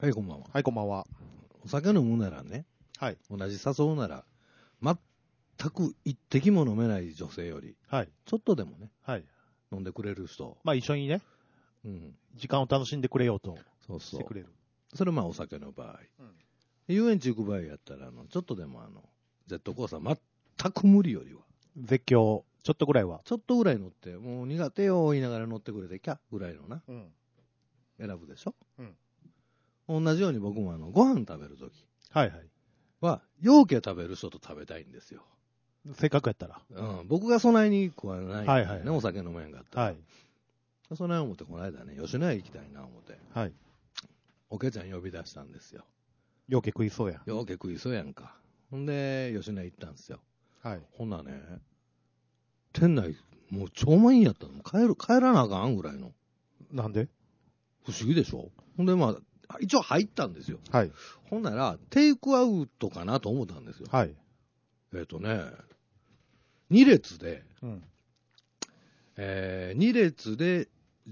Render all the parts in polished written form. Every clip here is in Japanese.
はい、こんばんは。 はい、こんばんは。 お酒飲むならね、 はい。 同じ誘うなら、全く一滴も飲めない女性より、 はい。 ちょっとでもね、 はい。 飲んでくれる人、 まあ一緒にね、時間を楽しんでくれようとそうそうしてく。れる。 それまあお酒の場合。 うん遊園地行く場合やったら、ちょっとでもジェットコースター全く無理よりは、 絶叫、ちょっとぐらいは。 ちょっとぐらい乗って、もう苦手よ言いながら乗ってくれて、キャッぐらいのな、 うん。 選ぶでしょ。 うん。 同じように僕もご飯食べるときはいはい。 は、陽気食べる人と食べたいんですよ。 せっかくやったら。 僕がそないに食わないんでね、 はいはいはいお酒飲めんかったら。 はい。 そない思って、この間ね、吉野家行きたいな思って、 はい。 おけちゃん呼び出したんですよ。 ようけ食いそうや。 ようけ食いそうやんか。ほんで、吉野家行ったんですよ。 はい。 ほんなね、店内、もう超満員やったの。帰らなあかんぐらいの。 なんで？ 不思議でしょ。ほんで、まあ、一応入ったんですよ。 はい。 ほんなら、テイクアウトかなと思ったんですよ。 はい。 2列で、 うん。 2列で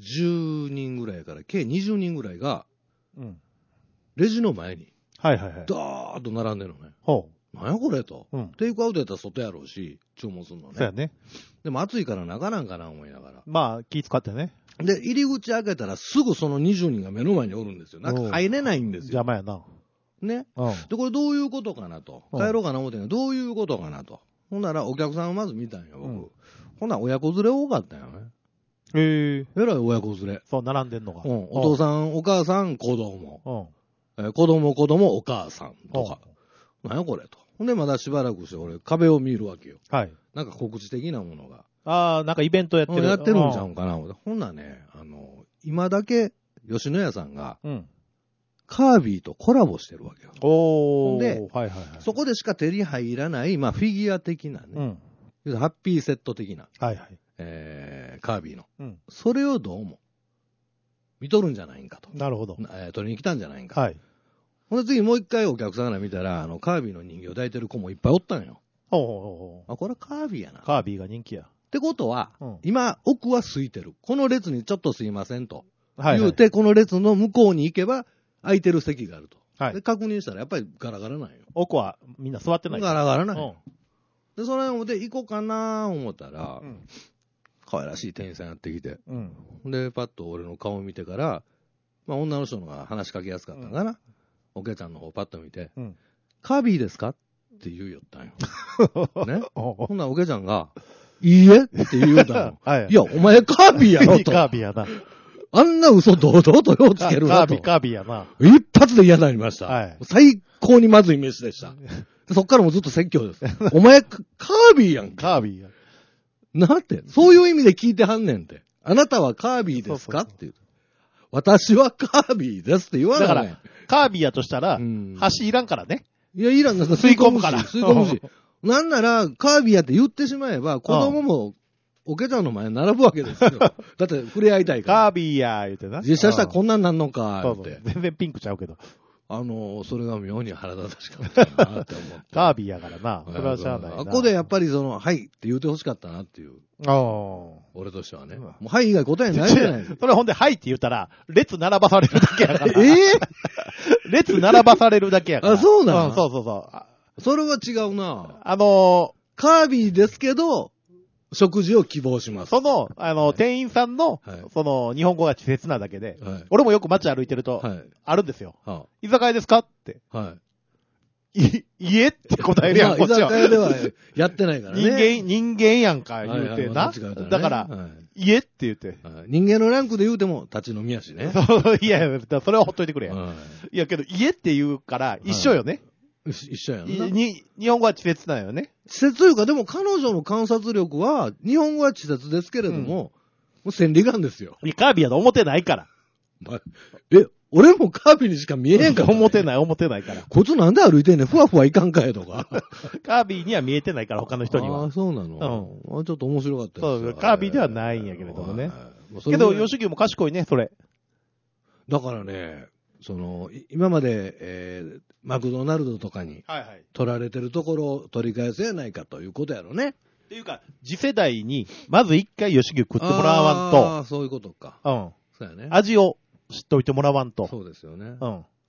10人ぐらいやから、計20人ぐらいが、 うん。 レジの前に、 はいはいはい。 ダーッと並んでるのね。 ほなんやこれと。 う。うん。 テイクアウトやったら外やろうし、注文するのね。 そうやね。 でも暑いから中なんかな思いながら。 まあ、気使ってね。 で、入り口開けたらすぐその20人が目の前におるんですよ。中入れないんですよ。 邪魔やな。 ね。 うん。 で、これどういうことかなと。 うん帰ろうかな思ってんけど、どういうことかなと。ほんならお客さんをまず見たんよ、僕。 うんほんなら親子連れ多かったんよね。 へえ。 えらい親子連れ。 そう、並んでんのが。 お父さん、お母さん、子供。 うん。 子供、お母さんとか。なんやこれと。ほんでまだしばらくして俺壁を見るわけよ。 はい。 なんか告知的なものが。 ああ、なんかイベントやってる。 やってるんちゃうんかな。ほんならね、今だけ吉野家さんがうん。 カービィとコラボしてるわけよ。 おー。 ほんで、 はいはいはい。 そこでしか手に入らない、まあフィギュア的なね、 うん。 ハッピーセット的な、 はいはい。 カービィの。 うん。 それをどうも、見とるんじゃないんかと。 なるほど。 取りに来たんじゃないんか。 はい。 ほんで次もう一回お客さんが見たら、カービィの人形を抱いてる子もいっぱいおったんよ。 ほうほうほう。 あ、これはカービィやな。 カービィが人気や。 ってことは、 うん今、奥は空いてる。この列にちょっとすいませんと。 はい、はい。 言うて、この列の向こうに行けば、空いてる席があると。 はいで、確認したら、やっぱりガラガラなんよ。 奥はみんな座ってない。 ガラガラなんうんよ。で、それで行こうかな思ったら、 うん。 可愛らしい店員さんやってきて。 うん。 で、パッと俺の顔を見てから、まあ、女の人の方が話しかけやすかったんかな。お客ちゃんの方パッと見て、 うん。 カービィですかって言うよったんよ。ね。 おほんならお客ちゃんが、いいえって言うたの。 はい。 いや、お前カービィやろと。 カービィやな。 あんな嘘堂々とようつけるなと。 カービィやな。 一発で嫌になりました。 はい最高にまずい飯でした。そっからもずっと説教です。お前、カービィやんか。 カービィや。 なんて、そういう意味で聞いてはんねんて。あなたはカービィですかって言う。私はカービィですって言わない。 だから、カービィやとしたら、 うん橋いらんからね。 いや、いらんの吸い込むから吸い込むし。なんなら、カービィやって言ってしまえば、子供も、おけちゃんの前に並ぶわけですよ。だって、触れ合いたいから。 カービィや、言うてな。 実写したらこんなんなんのか、 そうそう。 って。 全然ピンクちゃうけど。 それが妙に腹立たしかったなって思って。 カービィやからな。それはしゃあないな。 ここでやっぱりはいって言ってほしかったなっていう。俺としてはね。もうはい以外答えないじゃないですか。 それほんで、はいって言ったら、列並ばされるだけやから。 え列並ばされるだけやから。 あそうなのそうそうそう。 それは違うな。カービィですけど、食事を希望します。 店員さんの、 はい日本語が稚拙なだけで、 はい。 俺もよく街歩いてると、 はい。 あるんですよ。 は居酒屋ですかって。 あ、はい。 いえって答えるやん、 まあこっちは。 居酒屋ではやってないからね。 人間やんか、言うてはいはいな。 間違えたねだから、 はいいえって言って。 はい人間のランクで言うても立ち飲みやしね。 そういやいや、それはほっといてくれや。 はいや、けど、いえって言うから、一緒よね。 一緒やんな。 日本語は稚拙なんよね。 稚拙というか、でも彼女の観察力は、日本語は稚拙ですけれども、もう千里眼ですよ。 いやカービィやと思ってないから。 俺もカービィにしか見えへんから、 思ってないから。 こいつなんで歩いてんねん、ふわふわいかんかいとか。 カービィには見えてないから、他の人には。 ああ、そうなの。ちょっと面白かったですそう、カービィではないんやけれどもね。 はいけど、吉牛も賢いね、それ。 だからね、今まで、マクドナルドとかにはいはい。 取られてるところを取り返せやないかということやろね。 っていうか、次世代に、まず一回吉牛食ってもらわんああ、そういうことか。 と、 そうやね。 味を知っといてもらわんと。 そうですよね。 うん。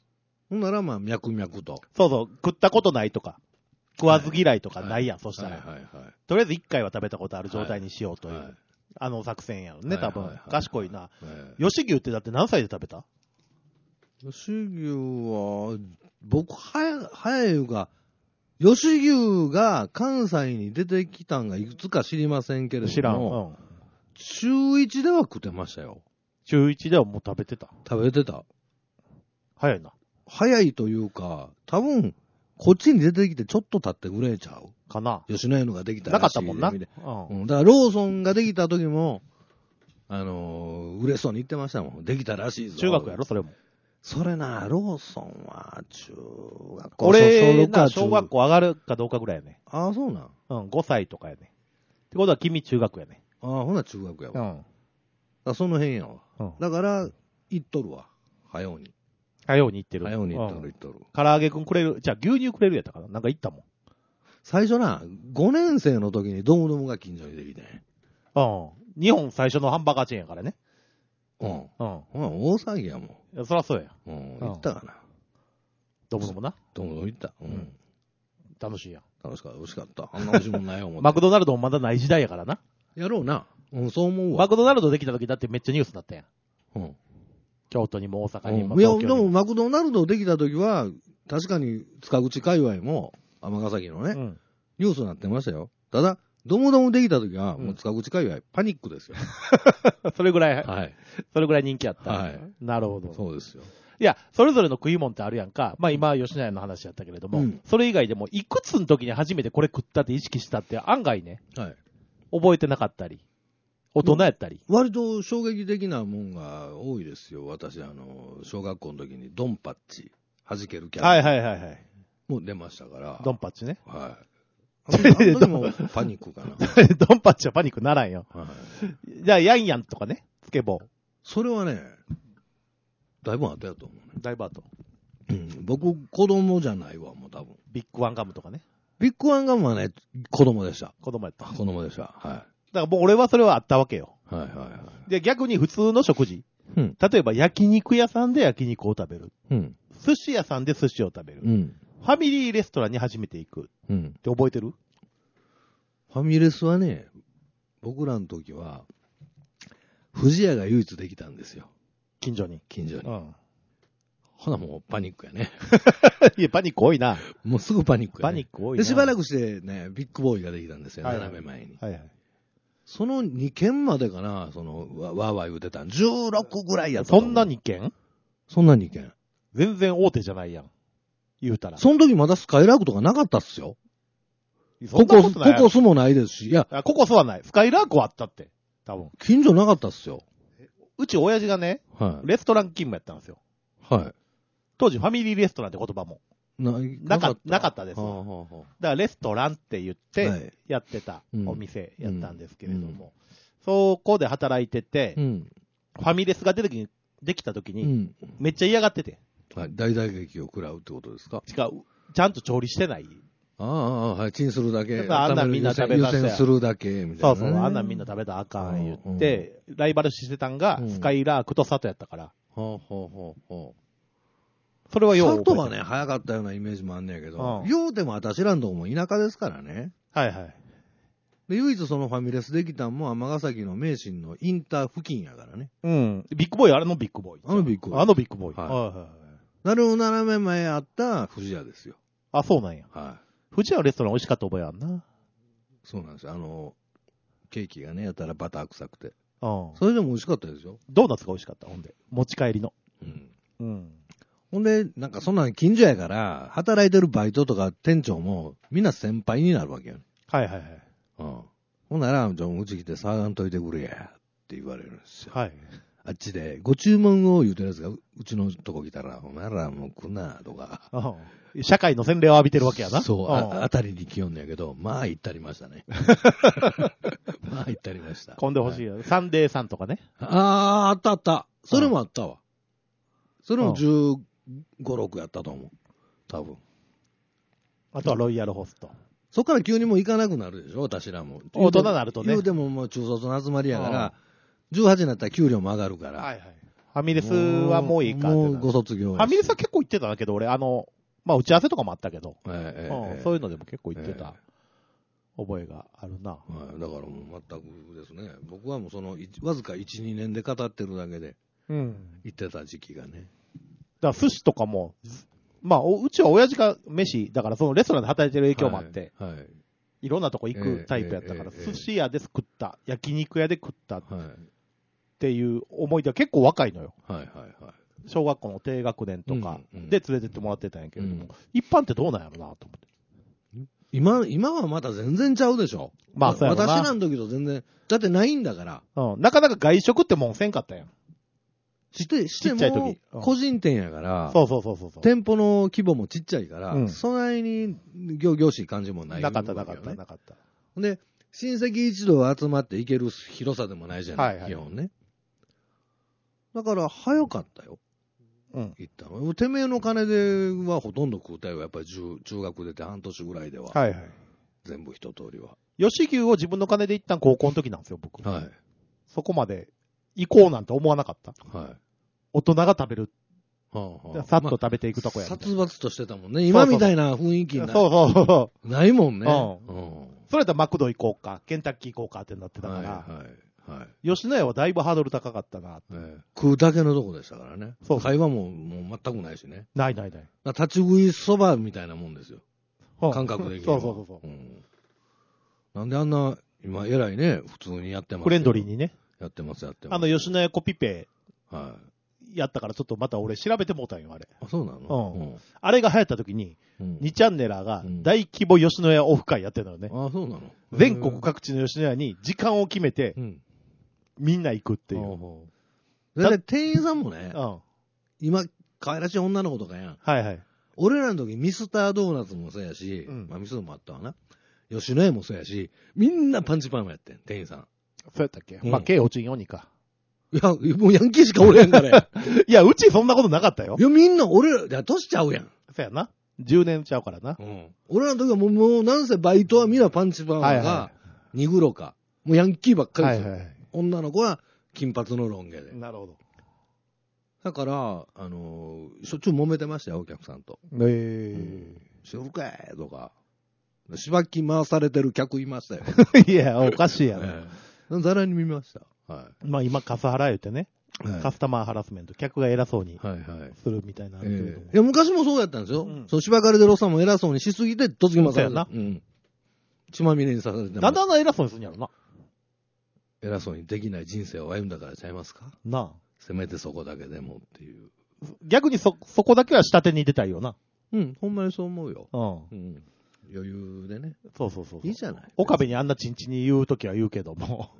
ほんならまあ、脈々と。 そうそう、食ったことないとか、食わず嫌いとかないやん、そしたら。 はいはいはい。 とりあえず1回は食べたことある状態にしようという、 はい作戦やろね、多分。 はいはいはい賢いな。 はい吉牛ってだって何歳で食べた？ 吉牛は、僕、早いが、吉牛が関西に出てきたんがいくつか知りませんけれども、 知らん。うん。 中1では食ってましたよ。 中1ではもう食べてた。 食べてた。 早いな。 早いというか、多分、こっちに出てきてちょっと経ってぐらいちゃう。 かな。 吉野家のができたならしいかったもんな。 でうん。 だからローソンができた時も、嬉しそうに言ってましたもん。できたらしいぞ。 中学やろ、それも。 それな、ローソンは中学校、 俺な、 小小学校上がるかどうかぐらいやね。 ああ、そうなん。 うん、5歳とかやね。ってことは君中学やね。 ああ、ほな中学やわ。 ん。 その辺やわ。 うん。 だから、行っとるわ。早うに。 早うに行ってる。 早うに行っとうんる、行っとる。 唐揚げくんくれる。じゃあ牛乳くれるやったかな、なんか行ったもん。 最初な、5年生の時にドムドムが近所にできてね。 うん。日本最初のハンバーガーチェーンやからね。 うん。 うん。 ほな、大騒ぎやもいやそらそうや。 ん。行ったかな。 どうもな。 ドムドム行った。 うん楽しいやん。 楽しかった、美味しかった。あんな美味しいもんないよ、思って。 マクドナルドもまだない時代やからな。 やろうな。そう思うわ。 マクドナルドできた時だってめっちゃニュースだったやん。 うん。 京都にも大阪にもいや、 東京にも。 でもマクドナルドできた時は、確かに塚口界隈も、尼崎のね、 うん。 ニュースになってましたよ。ただ、ドムドムできた時は、 うんもう塚口界隈、パニックですよ。 それぐらい、 はい。 それぐらい人気あった。 はい。 なるほど。 そうですよ。 いや、それぞれの食い物ってあるやんか。まあ今、吉野家の話やったけれども、 うんそれ以外でも、いくつの時に初めてこれ食ったって意識したって案外ね、 はい。 覚えてなかったり、大人やったり。 割と衝撃的なもんが多いですよ。私、小学校の時にドンパッチ、弾けるキャラ。 はいはいはいはい。 もう出ましたから。 ドンパッチね。 はい。あの時もパニックかな。 ドンパッチはパニックならんよ。 はい。 じゃあ、ヤンヤンとかね、スケボー。 それはね、だいぶ後やと思うね。 ダイバート。 僕、子供じゃないわ、もう多分。 ビッグワンガムとかね。 ビッグワンガムはね、子供でした。 子供やった。だか子供でした。はらもう俺はそれはあったわけよ。 い。はいはいはい。 で、逆に普通の食事。 うん。 例えば焼肉屋さんで焼肉を食べる。 うん。 寿司屋さんで寿司を食べる。 うん。 ファミリーレストランに初めて行く。 うん。 って覚えてる？ ファミレスはね、僕らの時は、富士屋が唯一できたんですよ。 近所に。 近所に。 ん。 ほなもうパニックやね。 いや、パニック多いな。 もうすぐパニックやね。 パニック多いな。 で、しばらくしてね、ビッグボーイができたんですよ、 はいはい斜め前に。 はいはい。 その2軒までかな、わーわー言うてたん。16ぐらいやったと思う。 そんな2軒？ そんな2軒。 全然大手じゃないやん。言うたら。 その時まだスカイラークとかなかったっすよ。 そんなことないやろココスもないですし、いや、 あココスはない。スカイラークはあったって。多分。 近所なかったっすよ。 うち親父がね、 はい。 レストラン勤務やったんですよ。 は当時ファミリーレストランって言葉も。 い。 なかったです。 はあはあはだからレストランって言ってはいやってたうんお店やったんですけれども、 うんそこで働いてて、 あ。うん。 ファミレスができた時に、 うん。 めっちゃ嫌がってて。 はい。大打撃を食らうってことですか？ 違う。ちゃんと調理してない。 ああ、はい。チンするだけ。 だからあんなんみんな食べさせ湯煎するだけ、みたいなね。 そうそう、あんなんみんな食べたらあかん言って、ライバル視してたんが、スカイラークと佐藤やったから。 ほうほうほうほう。 それはよう覚えてる。 佐藤はね、早かったようなイメージもあんねやけど、 うん言うても私らのとこも田舎ですからね。 はいはい。 で、唯一そのファミレスできたんも尼崎の名神のインター付近やからね。 うん。ビッグボーイ、あれのビッグボーイ。 あのビッグボーイあのビッグボーイ。 はいはいはいはい。 なるほど、斜め前あった富士屋ですよ。 あ、そうなんや。 はい。 富士屋のレストラン美味しかった覚えあんな。 そうなんですよ。ケーキがね、やったらバター臭くて。 うん。 それでも美味しかったですよ。 ドーナツが美味しかった、ほんで。持ち帰りの。 うん。 うん。 ほんで、なんかそんなん近所やから、働いてるバイトとか店長も、みんな先輩になるわけよね。 はいはいはい。 うん。ほんなら、じゃあうち来て騒がんといてくれや、って言われるんですよ。 はい。 あっちで、ご注文を言うてるやつがうちのとこ来たら、お前らもう来んな、とか。 うん。社会の洗礼を浴びてるわけやな。 そう、 んあたりに来よんねやけど、まあ行ったりましたね。まあ行ったりました。 混んでほしいはよ。サンデーさんとかね。 あったあった。それもあったわ。それもうん 15、6やったと思う。多分。 あとはロイヤルホスト。 そっから急にもう行かなくなるでしょ、私らも。 大人になるとね言うてももう中卒の集まりやから、18になったら給料も上がるから、 はいはい。 ファミレスはもういいかってな。 もうご卒業。 ファミレスは結構行ってたんだけど、俺、まあ、打ち合わせとかもあったけど、そういうのでも結構行ってた覚えがあるな。 だからもう全くですね。僕はもうわずか1、2年で語ってるだけで、行ってた時期がね。 だから寿司とかも、まあ、うちは親父が飯、だからそのレストランで働いてる影響もあって、いろんなとこ行くタイプやったから、寿司屋で食った、焼肉屋で食ったっていう思い出は結構若いのよ。小学校の低学年とかで連れてってもらってたんやけれども、一般ってどうなんやろなと思って。 今はまた全然ちゃうでしょ。 まあ、そうやろな。 私らの時と全然、だってないんだから。 なかなか外食ってもんせんかったやん。 しても、個人店やから、店舗の規模もちっちゃいから、そないに業しい感じもない。 なかった。 で、親戚一同集まって行ける広さでもないじゃない、基本ね。だから、早かったよ。行ったの。てめえの金ではほとんど食うたよ。やっぱり中学出て半年ぐらいでは。全部一通りは。 吉牛を自分の金で行ったん高校の時なんですよ、僕。そこまで行こうなんて思わなかった。大人が食べる。さっと食べていくとこや。 殺伐としてたもんね。今みたいな雰囲気ないもんね。 それとマクド行こうか、ケンタッキー行こうかってなってたから。吉野家はだいぶハードル高かったな。 食うだけのとこでしたからね。会話も全くないしね。 ない。 立ち食いそばみたいなもんですよ。感覚的に。そう。なんであんな、今偉いね、普通にやってます。 フレンドリーにね。 やってます。 吉野家コピペ。やったからちょっとまた俺調べてもうたんよ、あれ。 そうなの？ あれが流行った時に、2チャンネラーが大規模吉野家オフ会やってるのよね。 そうなの？ 全国各地の吉野家に時間を決めて、みんな行くっていう。 で、店員さんもね、今、可愛らしい女の子とかやん。俺らの時ミスタードーナツもそうやし、ミスドもあったわな。吉野家もそうやし、みんなパンチパーマやってん、店員さん。 そうやったっけ？まあ、計落ちんようにか。 いや、もうヤンキーしかおれへんからや。 いや、うちそんなことなかったよ。 いや、みんな俺ら、いや、年ちゃうやん。 そうやな。10年ちゃうからな。 俺らの時はもうなんせバイトはみんなパンチパーマが、ニグロか。もうヤンキーばっかりですよ。女の子は金髪のロン毛で。 なるほど。 だから、しょっちゅう揉めてましたよ、お客さんと。しょるかいとか。しばき回されてる客いましたよ。 いや、おかしいやろ。 ざらに見ました。 まあ今、カスハラ言うてね。カスタマーハラスメント。客が偉そうにするみたいな。いや、昔もそうやったんですよ。しばかれてるおっさんも偉そうにしすぎて、突撃回された。血まみれにさせてます。 なんであんな偉そうにするんやろな。 偉そうにできない人生を歩んだからちゃいますか？ なあ。 せめてそこだけでもっていう。 逆にそこだけは下手に出たいよな。 ほんまにそう思うよ。余裕でね。 そう。 いいじゃない。 岡部にあんなチンチンに言うときは言うけども。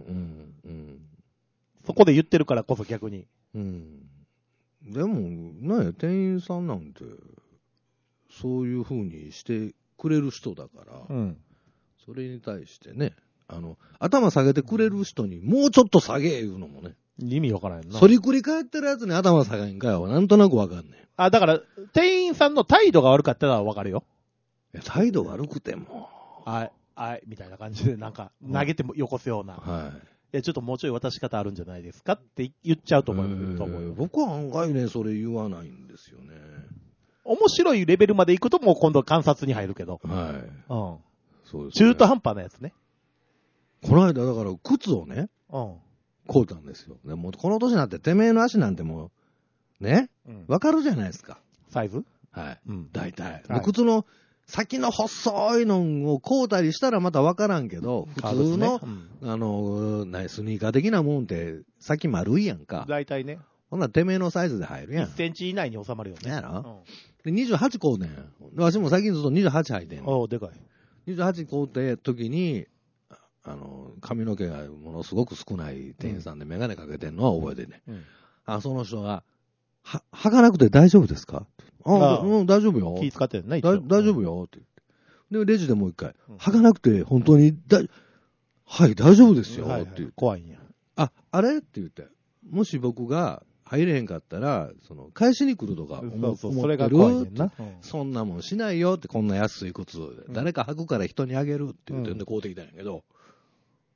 そこで言ってるからこそ逆に。 でも、ね、店員さんなんて、そういう風にしてくれる人だから、それに対してね、頭下げてくれる人にもうちょっと下げ言うのもね。 意味わからんよな。 反りくり返ってるやつに頭下げんかよ。なんとなくわかんねえ。だから、店員さんの態度が悪かったらわかるよ。 いや、態度悪くても。 みたいな感じで、なんか、投げてもよこすような。いや、ちょっともうちょい渡し方あるんじゃないですかって言っちゃうと思うよ。 僕は案外ね、それ言わないんですよね。 面白いレベルまで行くともう今度観察に入るけど。 そうです。 中途半端なやつね。 この間、だから、靴をね、買うたんですよ。でもこの年になって、てめえの足なんてもう、ね、わかるじゃないですか。 サイズ？ 大体。靴の先の細いのを買うたりしたらまたわからんけど、普通の、スニーカー的なもんって、先丸いやんか。 大体ね。 ほんならてめえのサイズで入るやん。 1センチ以内に収まるよね。 やろ？で、28買うねん。私も最近ずっと28履いてんの。 でかい。 28買うて時に、髪の毛がものすごく少ない店員さんでメガネかけてんのは覚えてね。その人が、履かなくて大丈夫ですか？大丈夫よ。 気使ってるね。 大丈夫よ。って言って。で、レジでもう一回、履かなくて本当にはい、大丈夫ですよ。って言って。 怖いんや。 あれって言って。もし僕が入れへんかったら、返しに来るとか思ってる。 それが怖いねんな。 そんなもんしないよって、こんな安い靴、誰か履くから人にあげるって言ってんで買うてきたんやけど、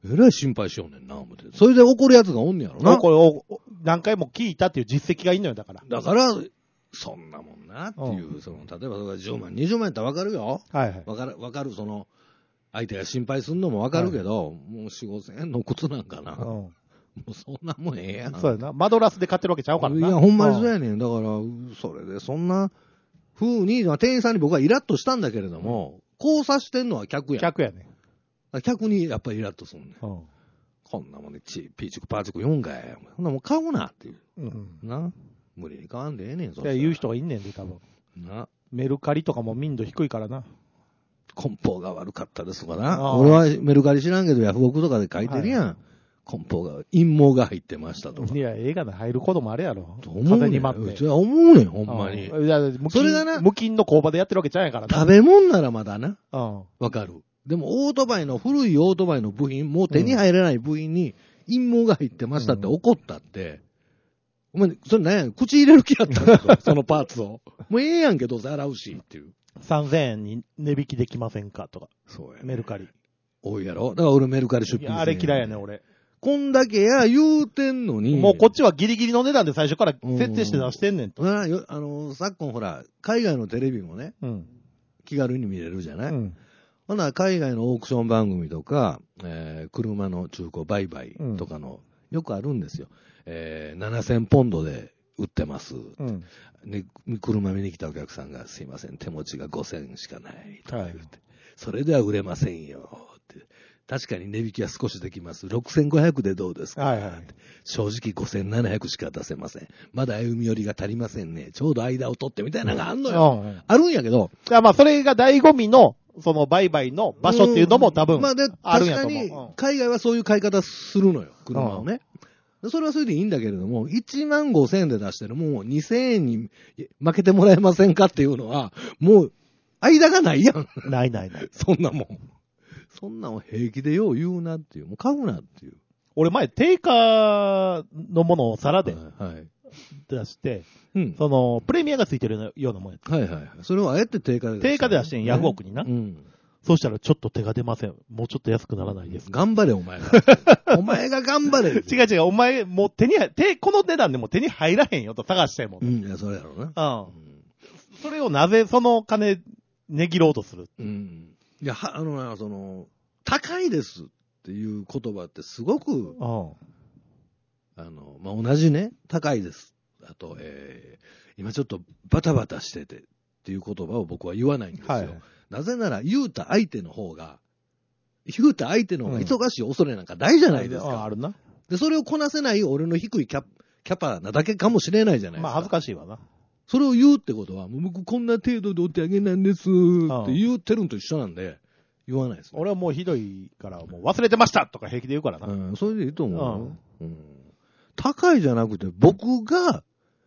えらい心配しようねんな、思って。それで怒るやつがおんねやろな。 これを何回も聞いたっていう実績がいいのよ、だから。 だから、そんなもんなっていう、例えばそれが10万、20万やったらわかるよ。 はいはい。 わかる、相手が心配するのもわかるけど、もう4、5千円の靴なんかな。もうそんなもんええやん。 そうやな。マドラスで買ってるわけちゃうからな。 いや、ほんまにそうやねん。だから、それでそんな風に、店員さんに僕はイラッとしたんだけれども、交差してんのは客やん。 客やね。 客にやっぱりイラッとするねん。こんなもんね、ピーチクパーチク4回。ほんなもん買うなっていう。な。無理に買わんでええねん、 それ。言う人がいんねんで、多分。な。メルカリとかも民度低いからな。 梱包が悪かったですとかな。俺はメルカリ知らんけど、ヤフオクとかで書いてるやん。梱包が、陰謀が入ってましたとか。 いや、映画で入ることもあれやろ。 風に待って。思うねん、ほんまに。それがな、 無菌の工場でやってるわけちゃうんやからな。 食べ物ならまだな。わかる。でも、古いオートバイの部品、もう手に入らない部品に陰謀が入ってましたって怒ったって、お前、それ何や、口入れる気やったんだそのパーツを。もうええやんけ、どうせ洗うし、っていう。 3000円に値引きできませんかとか。 そうや、ね。 メルカリ。 多いやろ。だから俺メルカリ出品する。 あれ嫌いやね、俺。 こんだけや言うてんのに。 もうこっちはギリギリの値段で最初から設定して出してんねんと。 昨今ほら、海外のテレビもね、気軽に見れるじゃない、ほな、海外のオークション番組とか、車の中古売買とかの、よくあるんですよ。7000ポンドで売ってます。ね、車見に来たお客さんが、すいません、手持ちが5000しかないとか言って、それでは売れませんよって。確かに値引きは少しできます。6500でどうですか、正直5700しか出せません。まだ歩み寄りが足りませんね。ちょうど間を取ってみたいなのがあんのよ。あるんやけど。 まあ、それが醍醐味の、その売買の場所っていうのも多分、 まあで、確かに、海外はそういう買い方するのよ。車をね。それはそれでいいんだけれども、15000円で出してるもう2000円に負けてもらえませんかっていうのは、もう、間がないやん。 ない。 そんなもん。そんなんを平気でよう言うなっていう。もう買うなっていう。 俺前、定価のものを皿で出して、その、プレミアがついてるようなもんやった。 それをあえて定価で出して。定価で出してん、ヤフオクにな。そうしたらちょっと手が出ません。もうちょっと安くならないですか。 頑張れ、お前が。お前が頑張れ。 違う、お前、もうこの値段でも手に入らへんよと探してんもん。 いや、それやろうな。 それをなぜその金、値切ろうとする。 いや、高いですっていう言葉ってすごく、まあ、同じね、高いです。あと、今ちょっとバタバタしててっていう言葉を僕は言わないんですよ。なぜなら、言うた相手の方が忙しい恐れなんかないじゃないですか。 あるな。 で、それをこなせない俺の低いキャパなだけかもしれないじゃないですか。 まあ恥ずかしいわな。 それを言うってことは、もう僕こんな程度でお手上げなんですって言ってるのと一緒なんで、言わないですね。 俺はもうひどいから、もう忘れてましたとか平気で言うからな。 それでいいと思う。高いじゃなくて、僕が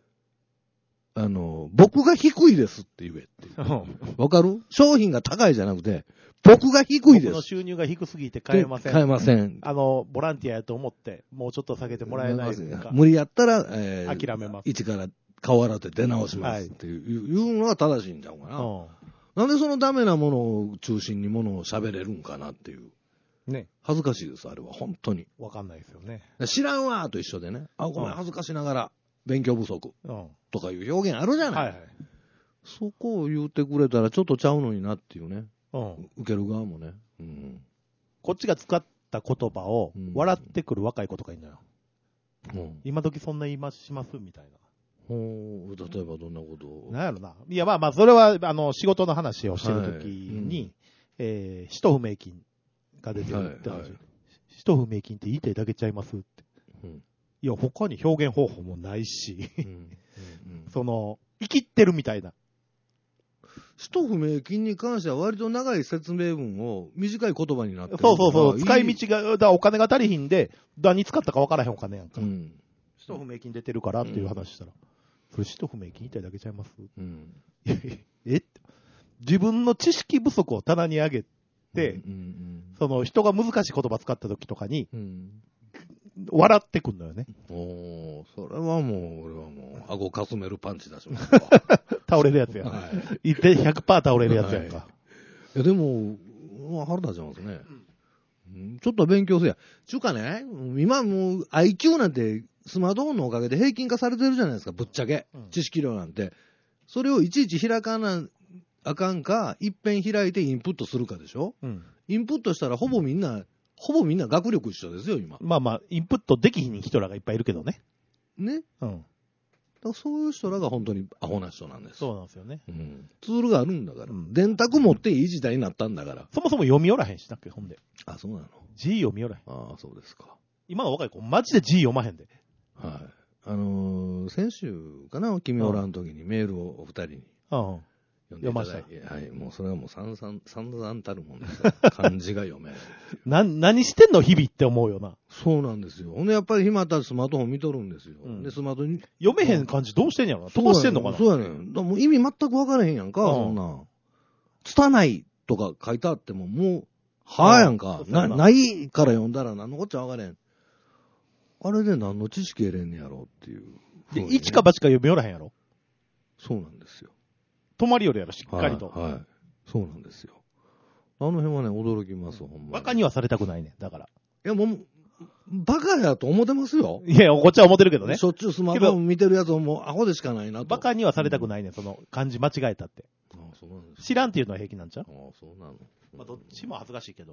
低いですって言えっていう。わかる？商品が高いじゃなくて、僕が低いです。僕の収入が低すぎて買えません。 買えません。 ボランティアやと思って、もうちょっと下げてもらえないですか。 無理やったら、 諦めます。 一から顔洗って出直しますっていうのが正しいんちゃうかな。なんでそのダメなものを中心にものを喋れるんかなっていう。ね。恥ずかしいです、あれは。本当に。 わかんないですよね。 知らんわーと一緒でね。ごめん、恥ずかしながら。勉強不足とかいう表現あるじゃない、そこを言ってくれたらちょっとちゃうのになっていうね、受ける側もね、 こっちが使った言葉を笑ってくる若い子とかいるのよ、今時そんな言い回ししますみたいな。 例えばどんなことをなんやろな。いやまあそれは仕事の話をしてるときに、使途不明金が出てるって話、使途不明金って言いたいだけちゃいますって、いや、他に表現方法もないし、生きってるみたいな。 使途不明金に関しては割と長い説明文を短い言葉になってる。 そう。使い道が、お金が足りひんで、何使ったか分からへんお金やんか。使途不明金出てるからっていう話したら、それ使途不明金言いたいだけちゃいます、自分の知識不足を棚に上げて、人が難しい言葉使った時とかに、笑ってくんのよね。 それはもう、俺はもう、顎かすめるパンチ出します倒れるやつや。100% 倒れるやつやんか。 いや、でも、腹立ちますね。 ちょっと勉強せや。ちゅうかね、今もう IQ なんてスマートフォンのおかげで平均化されてるじゃないですか、ぶっちゃけ。知識量なんて。それをいちいち開かなあかんか、いっぺん開いてインプットするかでしょ、インプットしたらほぼみんな学力一緒ですよ、今。 まあまあ、インプットできひん人らがいっぱいいるけどね。 ね。だからそういう人らが本当にアホな人なんです。 そうなんですよね。 ツールがあるんだから。電卓持っていい時代になったんだから。 そもそも読み寄らへんしなっけ、ほんで。 あ、そうなの？ G 読み寄らへん。 ああ、そうですか。 今の若い子、マジで G 読まへんで。 はい。先週かな、君おらん時にメールをお二人に読ました。はい。もうそれはもう散々たるもんですよ。漢字が読めない。 何してんの日々って思うよな。 そうなんですよ。ほんでやっぱり暇あったらスマートフォン見とるんですよ。で、スマートに。 読めへん漢字どうしてんやろな。飛ばしてんのかな。 そうやねん。もう意味全く分からへんやんか、そんな。つたないとか書いてあっても、もう、はぁやんか。ないから読んだら何のこっちゃ分からへん。あれで何の知識得れんねやろっていう。 で、一か八か読み寄らへんやろ。 そうなんですよ。 止まりよるやろ、しっかりと。 はい。そうなんですよ。あの辺はね、驚きます、ほんまに。 バカにはされたくないね、だから。 いや、もう、バカやと思ってますよ。 いや、こっちは思ってるけどね。 しょっちゅうスマートフォン見てるやつはもうアホでしかないなと。 バカにはされたくないね、その漢字間違えたって。 ああ、そうなんです。 知らんっていうのは平気なんちゃう？ ああ、そうなの。 まあ、どっちも恥ずかしいけど。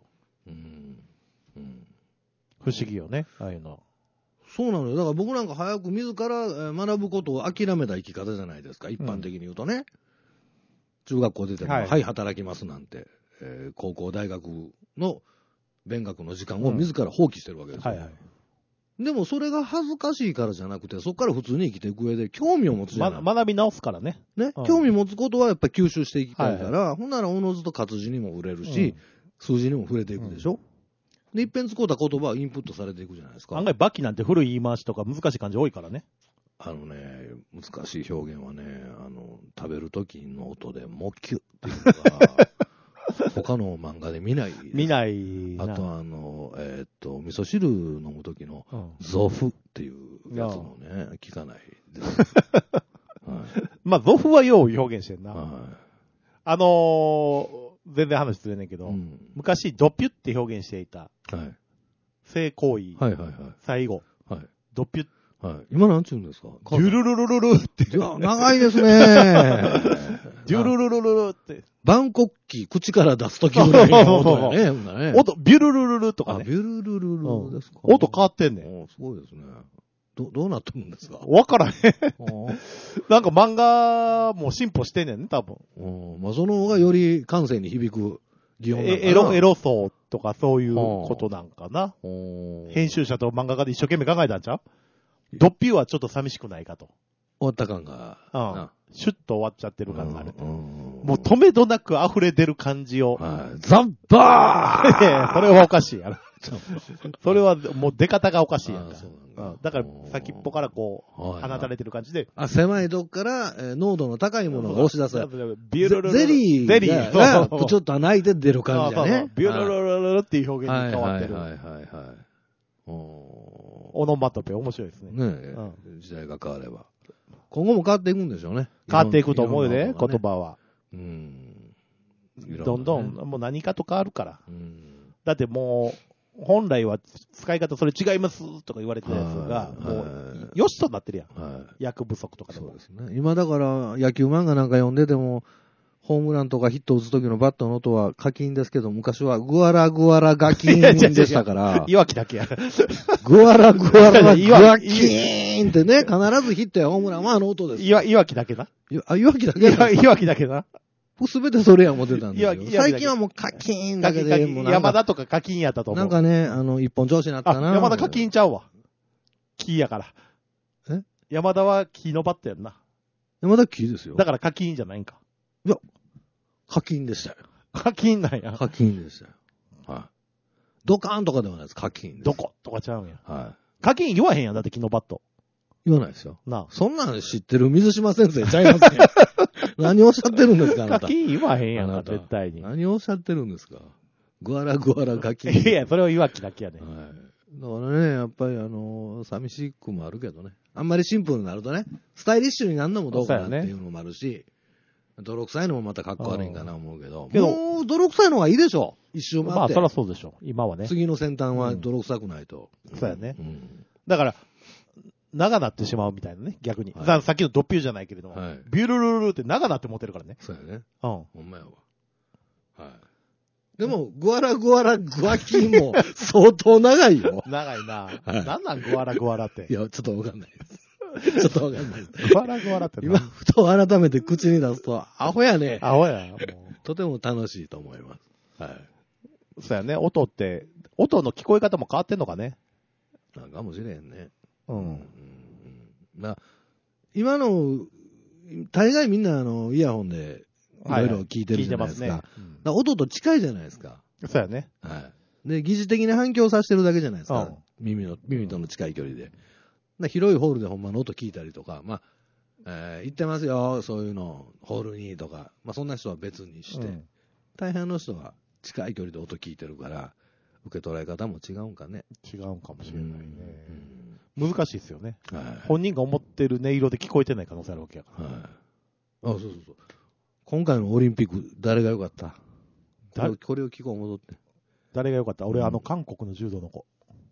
不思議よね、ああいうの。 そうなのよ。だから僕なんか早く自ら学ぶことを諦めた生き方じゃないですか。一般的に言うとね。中学校出ても、はい、働きますなんて、高校、大学の勉学の時間を自ら放棄してるわけですよ。でもそれが恥ずかしいからじゃなくて、そこから普通に生きていく上で興味を持つじゃない。 学び直すからね。 興味持つことはやっぱり吸収していきたいから、ほんならおのずと活字にも触れるし、数字にも触れていくでしょ。で、一遍使うた言葉はインプットされていくじゃないですか。 案外、バキなんて古い言い回しとか難しい漢字多いからね。 難しい表現はね、食べる時の音で、もきゅっていうのが、他の漫画で見ない。 見ないな。 あと味噌汁飲む時の、ゾフっていうやつもね、聞かないです。 まあ、ゾフはよう表現してんな。全然話ずれねんけど、昔、ドピュって表現していた。性行為。最後。ドピュッ。 今なんちゅうんですか？ デュルルルルルって。 長いですね。 デュルルルルルって。 万国旗、口から出すときぐらいの音やね。 音、ビュルルルルとかね。 ビュルルルルですか？ 音変わってんねん。 すごいですね。どうなってるんですか？ わからへん。なんか漫画も進歩してんねんね、多分。 まあその方がより感性に響く擬音なんかな。 エロそうとかそういうことなんかな。編集者と漫画家で一生懸命考えたんちゃう？ドッピューはちょっと寂しくないかと。 終わった感が。 シュッと終わっちゃってる感がある。もう止めどなく溢れ出る感じを。 ザッバーそれはおかしいやろ。それはもう出方がおかしいやんか。だから先っぽからこう、放たれてる感じで。 狭いとこから濃度の高いものが押し出す。 ビュルルルゼリーがちょっと穴開いて出る感じだね。 ビュルルルルっていう表現に変わってる。オノマトペ面白いですね。 時代が変われば。今後も変わっていくんでしょうね。 変わっていくと思うよね、言葉は。どんどん、もう何かと変わるから。だってもう、本来は使い方それ違いますとか言われてたやつが、もう、よしとなってるやん。役不足とかでも。 そうですね。今だから野球漫画なんか読んでても、ホームランとかヒット打つ時のバットの音はカキンですけど、昔はグワラグワラガキーンでしたから。 いわきだけや。 グワラグワラガキーンってね、必ずヒットやホームランはあの音です。 いわきだけな。 いわきだけいわきだけな。 すべてそれや思ってたんですよ。最近はもうカキーンだけで、もう山田とかカキーンやったと思う。 なんかね、一本調子になったな。 山田カキーンちゃうわ。木やから。山田は木のバットやんな。 山田木ですよ。 だからカキーンじゃないんか。 いや、課金でしたよ。 課金なんや。 課金でしたよ。はい。ドカーンとかではないです。課金です。 どことかちゃうんや。 はい。 課金言わへんやん。だって木のバット。 言わないですよ。 なあ。 そんなん知ってる水島先生ちゃいますね。何をおっしゃってるんですか、あなた。 課金言わへんやんか、絶対に。 何をおっしゃってるんですか。グワラグワラ課金。 いや、それは岩木だけやね。はい。 だからね、やっぱり寂しくもあるけどね。あんまりシンプルになるとね、スタイリッシュになるのもどうかなっていうのもあるし、 泥臭いのもまたかっこ悪いんかな思うけど、もう泥臭いのがいいでしょ。一周回って。 まあ、そりゃそうでしょ。今はね。 次の先端は泥臭くないと。 そうやね。だから、長なってしまうみたいなね、逆に。さっきのドッピューじゃないけれども、ビュルルルって長なって持てるからね。 そうやね。 ほんまやわ。はい。でも、グワラグワラグワキも相当長いよ。 長いな。なんなんグワラグワラって。 いや、ちょっとわかんないです。ちょっとわかんないです。 グワラグワラって今、ふと改めて口に出すと、アホやね。 アホや。もうとても楽しいと思います。はい。 そうやね。音の聞こえ方も変わってんのかね。 なんかもしれんね。 うん。 今の、大概みんなイヤホンで、いろいろ聞いてるじゃないですか。聞いてますね。音と近いじゃないですか。 そうやね。 はい。で、疑似的に反響させてるだけじゃないですか。耳との近い距離で。広いホールでほんまの音聞いたりとか、まあ、言ってますよ、そういうの、ホールにとか、まあそんな人は別にして、大半の人は近い距離で音聞いてるから、受け捉え方も違うんかね。 違うんかもしれないね。難しいですよね。本人が思ってる音色で聞こえてない可能性あるわけやから。 そう。今回のオリンピック、誰が良かったこれを聞こう戻って。 誰が良かった俺、韓国の柔道の子。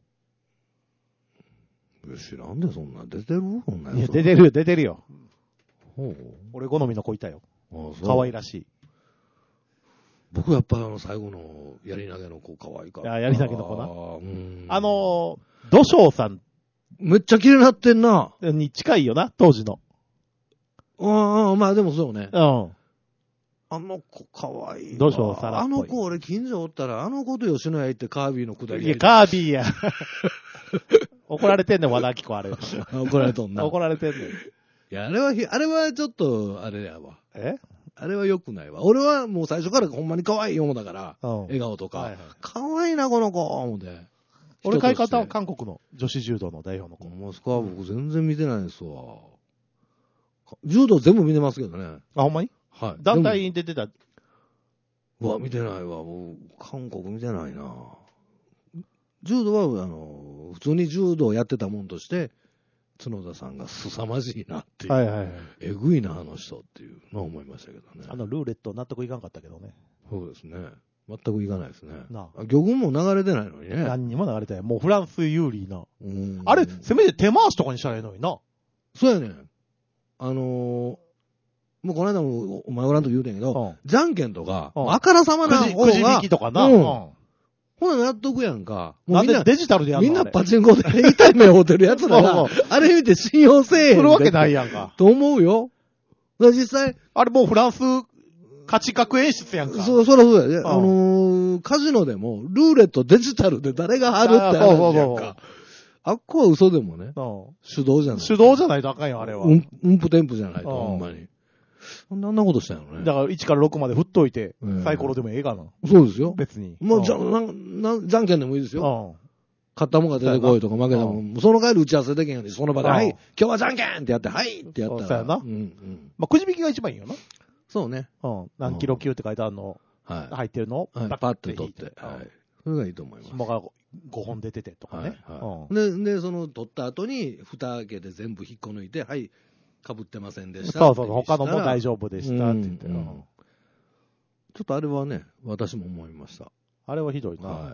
知らんで、そんな。出てるそんな。 いや、出てるよ。俺好みの子いたよ。可愛らしい。 僕やっぱ最後のやり投げの子可愛かった。 やり投げの子な。土性さん。 めっちゃ綺麗になってんな。 に近いよな、当時の。 まあでもそうね。あの子可愛い。 土性さん。 あの子俺近所おったら、あの子と吉野家行ってカービィのくだり。 いや、カービィや。怒られてんねん、和田アキ子あれ。 怒られとんな。 怒られてんねん。いや、あれはちょっと、あれやわ。あれは良くないわ。俺はもう最初からほんまに可愛い思うだから、笑顔とか、可愛いな、この子、思うて。 俺、買い方は韓国の女子柔道の代表の子。 モスクワ僕全然見てないですわ。柔道全部見てますけどね。 ほんまにはい。 団体に出てた。 うわ、見てないわ。韓国見てないな。柔道は、普通に柔道やってたもんとして、角田さんが凄まじいなっていう。えぐいな、あの人っていうのを思いましたけどね。 ルーレット納得いかんかったけどね。 そうですね。全くいかないですね。魚群も流れてないのにね。 何にも流れてない。もうフランス有利な。あれ、せめて手回しとかにしたらいいのにな。 そうやねん。もうこの間もお前おらんと言うてんけど、じゃんけんとか、あからさまな方が。 くじ引きとかな。 ほな納得やんか。 なんでデジタルでやんのみんなパチンコで痛い目を負ってる奴らが、あれ見て信用せえへん。 するわけないやんか。 と思うよ。実際。 あれもうフランス価値格演出やんか。 そらそうやね。カジノでも、ルーレットデジタルで誰が貼るって話やんか。あっこは嘘でもね。手動じゃない。 手動じゃないとあかんよ、あれは。 うんぷてんぷじゃないと、ほんまに。あんなことしたよね。 だから1から6まで振っといて、サイコロでもええかな。 そうですよ。 別に。 もうじゃんけんでもいいですよ。勝ったもんが出てこいとか負けたもん。その帰り打ち合わせできんように、その場で、はい、今日はじゃんけんってやって、はいってやったら。 そうやな。まあ、くじ引きが一番いいよな。 そうね。 何キロ級って書いてあるの、入ってるのをパッと取って。それがいいと思います。 紐が5本出ててとかね。 で、その取った後に、蓋開けて全部引っこ抜いて、はい、被ってませんでした。 そう、他のも大丈夫でしたって言って。ちょっとあれはね、私も思いました。 あれはひどいな。 はい。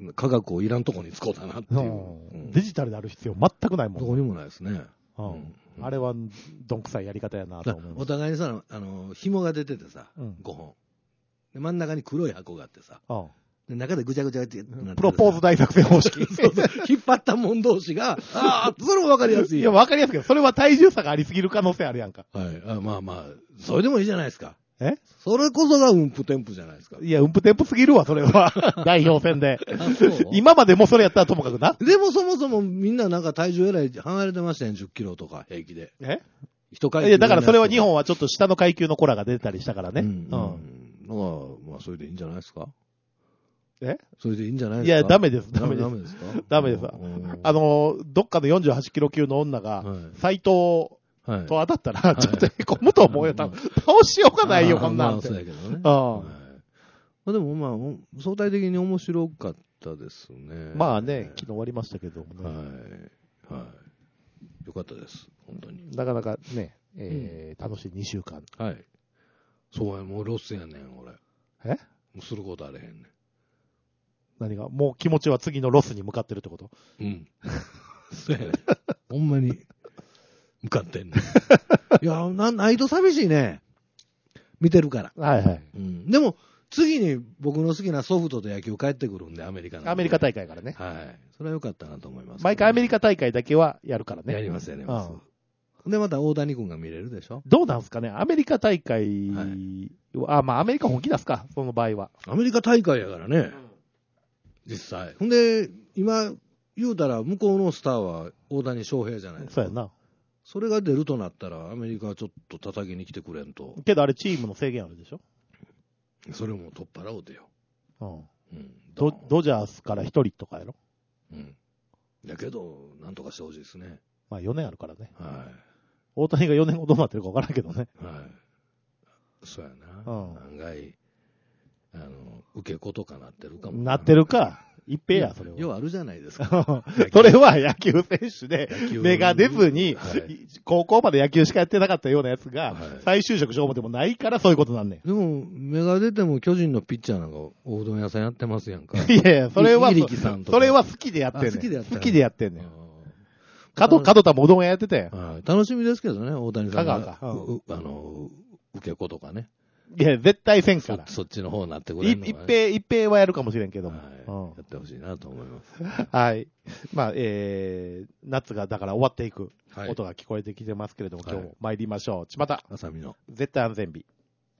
科学をいらんとこに使おうだなっていう。 デジタルである必要全くないもん。 どこにもないですね。 あれはどんくさいやり方やなと思います。 お互いにさ、紐が出ててさ、5本。で、真ん中に黒い箱があってさ、で中でぐちゃぐちゃってプロポーズ大作戦方式。 引っ張ったもん同士が、それも分かりやすい。 いや、分かりやすいけど、それは体重差がありすぎる可能性あるやんか。 はい。まあ、それでもいいじゃないですか。 えそれこそがうんぷてんぷじゃないですか。 いや、うんぷてんぷすぎるわ、それは。代表戦で。今までもそれやったらともかくな。 でもそもそもみんななんか体重えらい離れてましたよ、10キロとか平気で。一階級。 いや、だからそれは日本はちょっと下の階級の子らが出たりしたからね。 まあ、それでいいんじゃないですか。それでいいんじゃないですか。 いや、ダメです。 ダメですか。 ダメです。どっかの48キロ級の女が、斎藤、と当たったら、ちょっとへこむと思うよ。倒しようがないよ、こんなんて。 そうやけどね。でもまあ、相対的に面白かったですね。 まあね、昨日終わりましたけどもね。 はい。よかったです。本当に。 なかなかね、 楽しい2週間。 はい。そうや、もうロスやねん、俺。 もうすることあれへんねん。 何がもう気持ちは次のロスに向かってるってこと？ うん。そうやねん。ほんまに、向かってんねん。いや、ないと寂しいね。見てるから。 はいはい。 うん。でも、次に僕の好きなソフトと野球帰ってくるんで、アメリカなんで。 アメリカ大会からね。 はい。それは良かったなと思います。 毎回アメリカ大会だけはやるからね。 やります。で、また大谷君が見れるでしょ。 どうなんすかね、アメリカ大会は、まあアメリカ本気出すか、その場合は。 アメリカ大会やからね。実際。ほんで、今、言うたら向こうのスターは大谷翔平じゃないですか。 そうやな。 それが出るとなったら、アメリカはちょっと叩きに来てくれんと。 けどあれチームの制限あるでしょ。 それも取っ払うてよ。 ドジャースから1人とかやろ。 だけど、なんとかしてほしいですね。 まあ4年あるからね。 はい。 大谷が4年後どうなってるか分からんけどね。 はい。そうやな。案外、受け子とかなってるかも。 なってるか。一平や、それは。 ようあるじゃないですか。 それは野球選手で、目が出ずに、高校まで野球しかやってなかったようなやつが、再就職しようもでもないからそういうことなんねん。 でも、目が出ても巨人のピッチャーなんか、おうどん屋さんやってますやんか。 いやいや、それは好きでやってんねん。好きでやってんねん。角田もうどん屋やってたよ。 楽しみですけどね、大谷さんが。 香川か。 受け子とかね。 いや、絶対せんから。 そっちの方になってくれるのがね。一平はやるかもしれんけども。 やってほしいなと思います。 はい。まあ、夏がだから終わっていく音が聞こえてきてますけれども、今日も参りましょう。ちまた。 あさみの絶対安全日。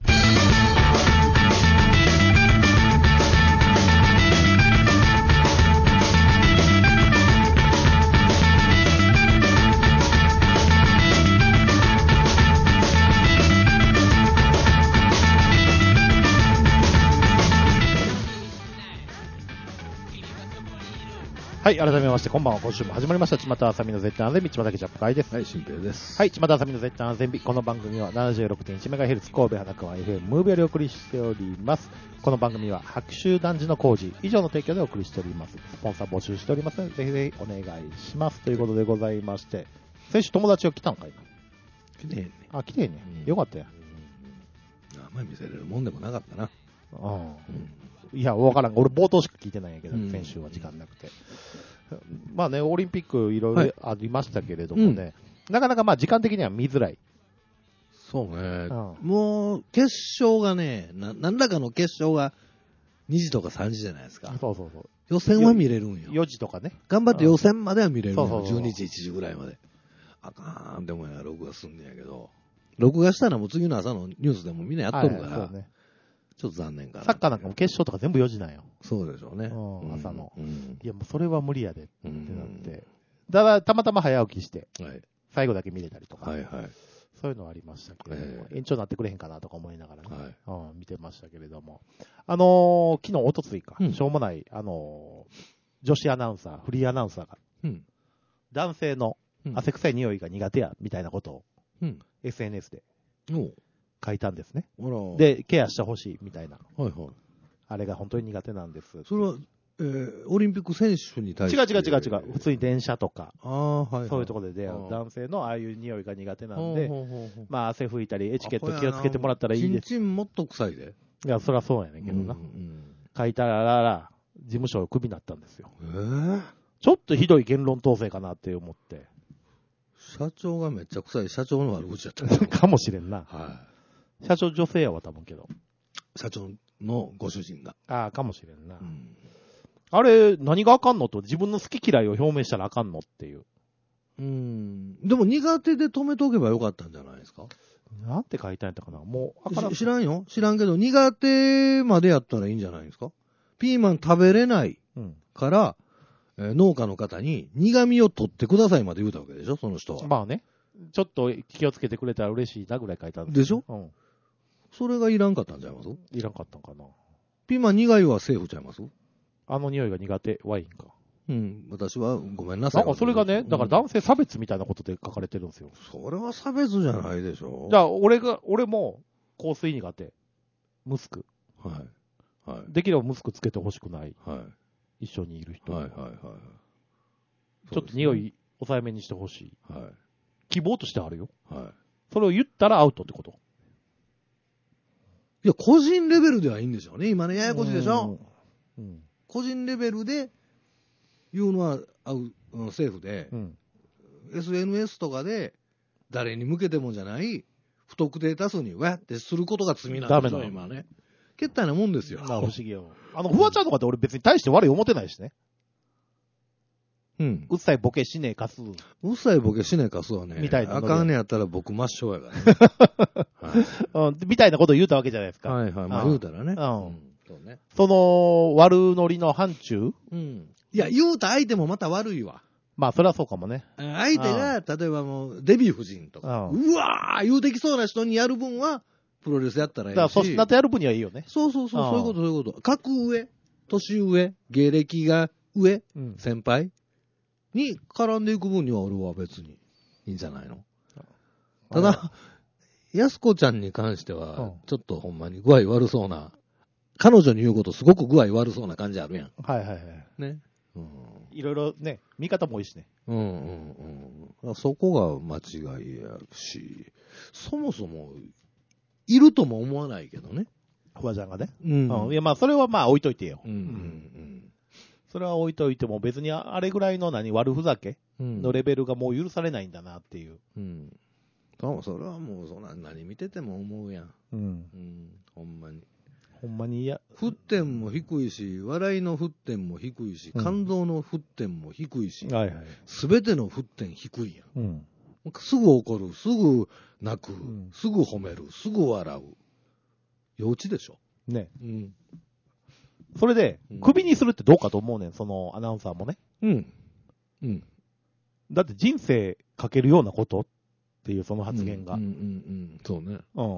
はい、改めまして、こんばんは。今週も始まりました。ちまたあさみの絶対安全日、ちまたけちゃっぷかいです。 はい、新平です。 はい、ちまたあさみの絶対安全日。この番組は 76.1MHz 神戸花川 FM ムービーよりお送りしております。この番組は白秋団地の工事以上の提供でお送りしております。スポンサー募集しておりますので、ぜひぜひお願いします。ということでございまして、先週友達が来たんかいな。 来てへんね。 来てへんね。よかったや。 あんまり見せれるもんでもなかったな。 いや、わからん。俺、冒頭しか聞いてないんやけど、先週は時間なくて。まあね、オリンピックいろいろありましたけれどもね、なかなかまあ時間的には見づらい。 そうね。もう、決勝がね、何らかの決勝が2時とか3時じゃないですか。 そう。 予選は見れるんよ。 4時とかね。 頑張って予選までは見れるんよ。12時、1時ぐらいまで。あかん、でもや、録画すんねやけど。録画したらもう次の朝のニュースでもみんなやっとるから。ちょっと残念かな。 サッカーなんかも決勝とか全部4時なんよ。 そうでしょうね。 朝の。いや、もうそれは無理やでってなって。だからたまたま早起きして、最後だけ見れたりとか。そういうのはありましたけれども、延長になってくれへんかなとか思いながらね、見てましたけれども。昨日、おとついか、しょうもない、女子アナウンサー、フリーアナウンサーが、男性の汗臭い匂いが苦手や、みたいなことを、SNS で書いたんですね。で、ケアしてほしいみたいな。あれが本当に苦手なんです。 それは、オリンピック選手に対して。 違う。普通に電車とか、そういうところで出会う男性のああいう匂いが苦手なんで、まあ汗拭いたりエチケット気をつけてもらったらいいです。 チンチンもっと臭いで。 いや、そりゃそうやねんけどな。書いたら、事務所をクビになったんですよ。ちょっとひどい言論統制かなって思って。 社長がめっちゃ臭い社長の悪口やったかもしれんな。社長女性やわ、多分けど。 社長のご主人が。 かもしれんな。あれ、何があかんのと、自分の好き嫌いを表明したらあかんのっていう。 でも苦手で止めておけばよかったんじゃないですか。 なんて書いたんやったかな。もう、知らんよ。知らんけど、苦手までやったらいいんじゃないですか。ピーマン食べれないから、農家の方に苦味を取ってくださいまで言うたわけでしょ、その人は。 まあね。ちょっと気をつけてくれたら嬉しいなぐらい書いたんです。でしょ。それがいらんかったんちゃいます？ いらんかったんかな。 ピーマン苦いはセーフちゃいます？ 匂いが苦手、ワインか。 私はごめんなさい。 なんかそれがね、だから男性差別みたいなことで書かれてるんですよ。 それは差別じゃないでしょ。 じゃあ、俺も香水苦手。ムスク。できればムスクつけてほしくない。一緒にいる人。ちょっと匂い抑えめにしてほしい。希望としてあるよ。 それを言ったらアウトってこと？ いや、個人レベルではいいんでしょうね。今ね、ややこしいでしょ。個人レベルで言うのはセーフで、SNS とかで誰に向けてもじゃない不特定多数にわってすることが罪なんでしょ、今ね。けったいなもんですよ。 不思議よ。フワちゃんとかって俺別に大して悪い思ってないしね。うっさいボケしねえかす。 うっさいボケしねえかすはね。 みたいな。 あかんねやったら僕抹消やからね。 みたいなことを言うたわけじゃないですか。 はいはい。まあ言うたらね。 そうね。その、悪ノリの範疇？ いや、言うた相手もまた悪いわ。 まあ、それはそうかもね。 相手が、例えばもう、デヴィ夫人とか、うわー言うてきそうな人にやる分は、プロレスやったらいいし。 だから、粗品とやる分にはいいよね。 そういうこと。格上、年上、芸歴が上、先輩に絡んでいく分には俺は別にいいんじゃないの。ただ、安子ちゃんに関しては、ちょっとほんまに具合悪そうな、彼女に言うことすごく具合悪そうな感じあるやん。ね。 いろいろね、見方もいいしね。 そこが間違いやし、そもそも、いるとも思わないけどね。 フワちゃんがね。いや、まあ、それはまあ置いといてよ。それは置いといても別にあれぐらいの悪ふざけのレベルがもう許されないんだなっていう。 それはもうそんな何見てても思うやん。ほんまに。 ほんまに嫌。 沸点も低いし、笑いの沸点も低いし、感動の沸点も低いし、すべての沸点低いやん。すぐ怒る、すぐ泣く、すぐ褒める、すぐ笑う。幼稚でしょ。 ね。それで、クビにするってどうかと思うねん、そのアナウンサーもね。だって人生かけるようなことっていうその発言が。 そうね。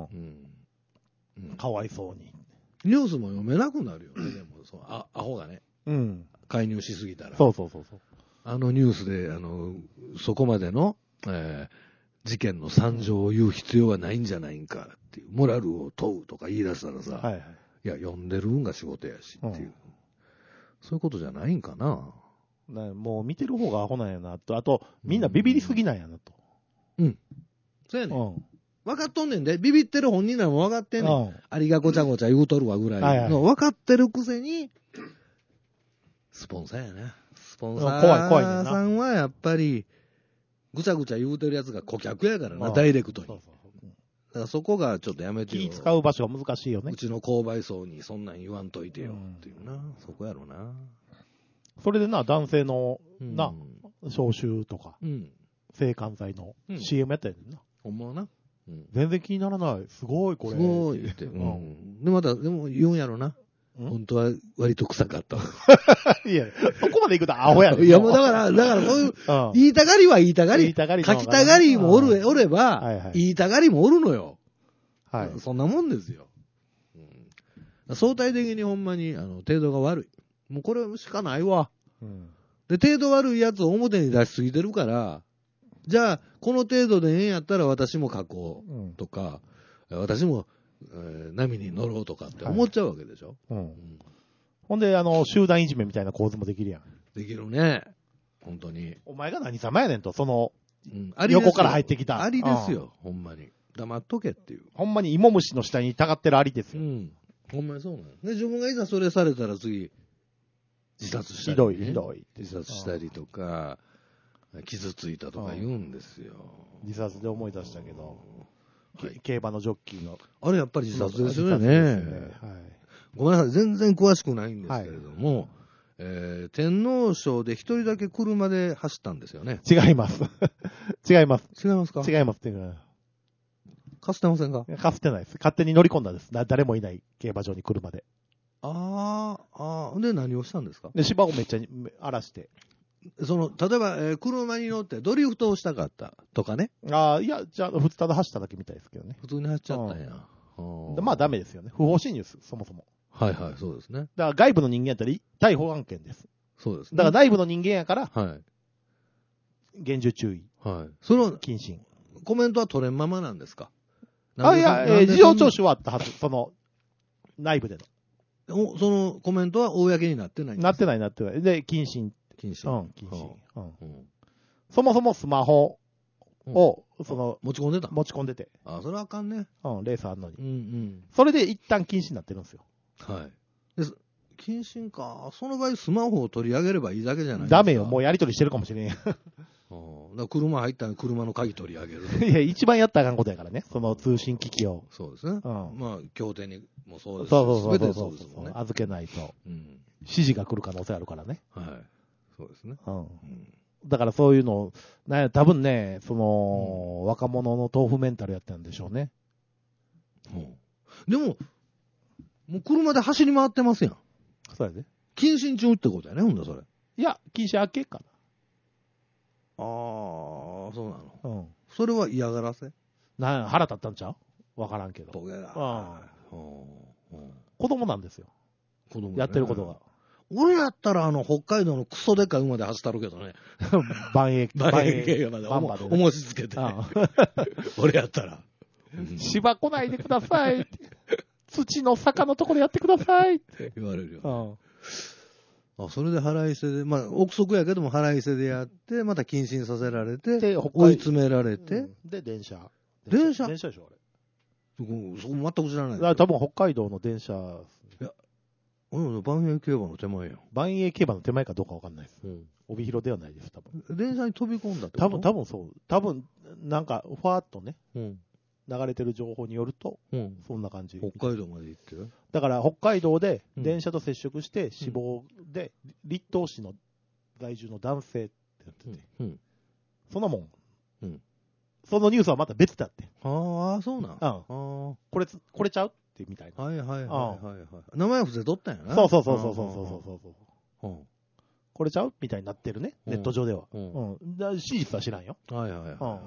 かわいそうに。 ニュースも読めなくなるよね、でも、アホがね。介入しすぎたら。 そう。 あのニュースで、そこまでの、事件の惨状を言う必要はないんじゃないんかっていう、モラルを問うとか言い出したらさ、いや、読んでるんが仕事やしっていう、そういうことじゃないんかな。 もう見てる方がアホなんやなと、あと、みんなビビりすぎなんやなと。 そうやねん。分かっとんねんで、ビビってる本人らも分かってんねん。ありがごちゃごちゃ言うとるわぐらいの分かってるくせに、スポンサーやな。スポンサーさんはやっぱり、ぐちゃぐちゃ言うてるやつが顧客やからな、ダイレクトに。だからそこがちょっとやめてよ。 気使う場所が難しいよね。 うちの購買層にそんなん言わんといてよっていうな。そこやろな。 それでな、男性の、消臭とか、制汗剤の CM やったやんな。 ほんまな。 全然気にならない。すごいこれ。 すごいって。でも言うんやろな。本当は割と臭かった。 いや、そこまで行くとアホやねん。 いや、もうだからそういう、言いたがりは言いたがり。書きたがりもおれば、言いたがりもおるのよ。そんなもんですよ。相対的にほんまに、程度が悪い。もうこれしかないわ。で、程度悪いやつを表に出しすぎてるから、じゃあ、この程度でええんやったら私も書こうとか、私も、波に乗ろうとかって思っちゃうわけでしょ。 ほんで、集団いじめみたいな構図もできるやん。 できるね。本当に。 お前が何様やねんと、その、横から入ってきた。 ありですよ、ほんまに。黙っとけっていう。 ほんまに芋虫の下にたがってるありですよ。 ほんまにそうなの。で、自分がいざそれされたら次、自殺したり、 ひどい。 自殺したりとか、傷ついたとか言うんですよ。 自殺で思い出したけど、競馬のジョッキーの。 あれやっぱり自殺ですよね。ごめんなさい、全然詳しくないんですけれども、天皇賞で一人だけ車で走ったんですよね。 違います。違います。 違いますか？ 違いますっていうか。 かすってませんか？ かすってないです。勝手に乗り込んだんです。誰もいない競馬場に車で。 で何をしたんですか？ で、芝をめっちゃ荒らして。 例えば、車に乗ってドリフトをしたかったとかね。 いや、じゃあ、普通ただ走っただけみたいですけどね。 普通に走っちゃったんや。 まあダメですよね。不法侵入です、そもそも。 そうですね。 だから外部の人間やったら逮捕案件です。 そうですね。 だから内部の人間やから、厳重注意。 その、 謹慎。 コメントは取れんままなんですか？ いや、事情聴取はあったはず、その、内部での。そのコメントは公になってないんですか？ なってない。で、謹慎。 謹慎。 そもそもスマホを、 持ち込んでた？ 持ち込んでて。 あ、それはあかんね。 レースあんのに。 うんうん。 それで一旦禁止になってるんですよ。 はい。謹慎か。その場合、スマホを取り上げればいいだけじゃないですか。 ダメよ。もうやり取りしてるかもしれん。 だから車入ったら車の鍵取り上げる。 いや、一番やったらあかんことやからね。その通信機器を。 そうですね。まあ、協定にもそうですし。 そう全てそうですもんね。 預けないと。指示が来る可能性あるからね。 はい。そうですね。 だからそういうの、多分ね、若者の豆腐メンタルやったんでしょうね。 でも、もう車で走り回ってますやん。 そうやで。 謹慎中ってことやね、ほんだそれ。 いや、禁止明けかな。 ああ、そうなの。それは嫌がらせ？ 腹立ったんちゃう？わからんけど。 ボケだ。 子供なんですよ。 子供、 やってることが。 俺やったら北海道のクソでっかい馬で走ったるけどね。 万栄競馬で重しつけて。俺やったら。 芝来ないでください。土の坂のところやってくださいって言われるよ。それで払い捨てで、まあ、憶測やけども払い捨てでやって、また謹慎させられて、追い詰められて。 で、電車でしょ、あれ。 そこ全く知らない。 多分北海道の電車。 いや、万栄競馬の手前やん。 万栄競馬の手前かどうかわかんないです。帯広ではないです、多分。 電車に飛び込んだってこと？ 多分そう。多分、なんか、ふわっとね。流れてる情報によると、そんな感じ。 北海道まで行ってる？ だから北海道で電車と接触して死亡で、立東市の在住の男性ってやってて、そんなもん、そのニュースはまた別だって。 ああ、そうなん。 これちゃうってみたいな。 はいはいはいはい。名前は伏せとったんやな。 そう。これちゃうみたいになってるね、ネット上では。史実は知らんよ。 はいはいはい。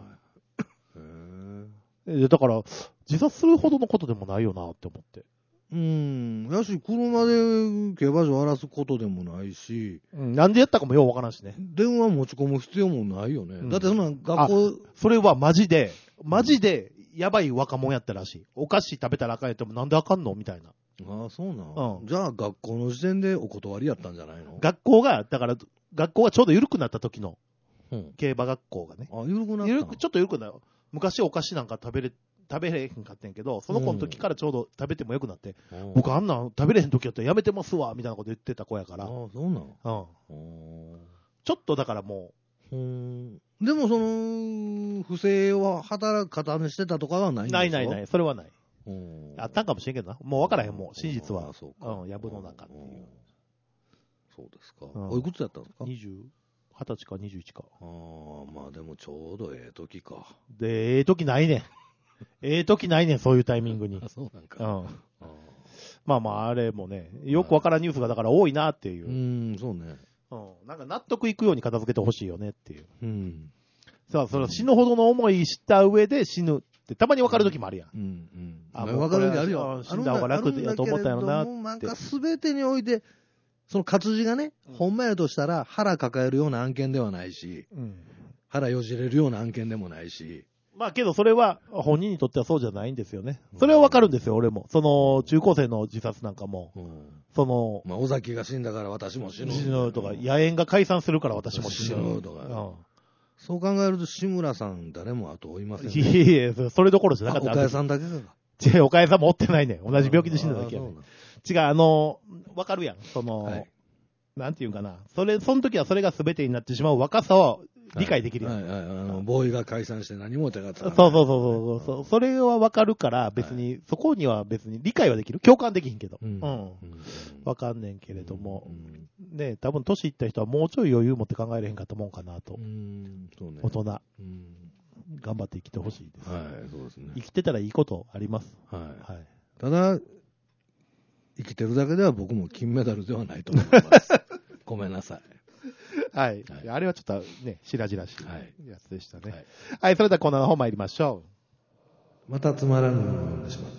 だから、自殺するほどのことでもないよなって思って。 やし、車で競馬場荒らすことでもないし。 なんでやったかもようわからんしね。 電話持ち込む必要もないよね。だってそんな学校。 それはマジで、やばい若者やったらしい。お菓子食べたらあかんやってもなんであかんのみたいな。 ああ、そうなん。じゃあ学校の時点でお断りやったんじゃないの？ 学校がちょうど緩くなった時の、競馬学校がね。 緩くなった？ ちょっと緩くなる。昔お菓子なんか食べれへんかったんやけど、その子の時からちょうど食べてもよくなって、僕あんなん食べれへん時やったらやめてますわ、みたいなこと言ってた子やから。 そうなの？ ちょっとだからもう。でも不正を働く方にしてたとかはないんですか？ ない。それはない。あったんかもしれんけどな。もう分からへん、もう真実は。やぶの中っていう。 そうですか。おいくつやったんですか ？20歳か21か。 まあでもちょうどええ時か。 で、時ないねん。そういうタイミングに。 そうなんか。 まあ、あれもね、よくわからんニュースがだから多いなっていう。 そうね。 なんか納得いくように片付けてほしいよねっていう。さあ、その死ぬほどの思いした上で死ぬってたまにわかる時もあるやん。 わかる時あるよ。 死んだ方が楽やと思ったよなって。 なんか全てにおいて、その活字がね、ほんまやとしたら腹抱えるような案件ではないし、腹よじれるような案件でもないし。 まあけどそれは本人にとってはそうじゃないんですよね。それはわかるんですよ、俺も。中高生の自殺なんかも。 まあ尾崎が死んだから私も死ぬ。 死ぬとか、野縁が解散するから私も死ぬとか。 そう考えると志村さん誰も後追いませんね。 いやそれどころじゃなかった。 岡谷さんだけか。 違う、岡谷さんも追ってないね。同じ病気で死んだだけやね。違う、わかるやん。なんていうんかな。その時はそれが全てになってしまう若さは理解できるやん。 ボーイが解散して何も手がつかない。 そう。それはわかるから、別に、そこには別に理解はできる。共感できひんけど。わかんねんけれども。ね、多分年いった人はもうちょい余裕持って考えれへんかったもんかなと。大人。頑張って生きてほしいです。 はい、そうですね。 生きてたらいいことあります。 はい。ただ、生きてるだけでは僕も金メダルではないと思います。ごめんなさい。 はい。あれはちょっとね、白々しいやつでしたね。はい、それではコーナーの方参りましょう。またつまらぬものを読んでしまった。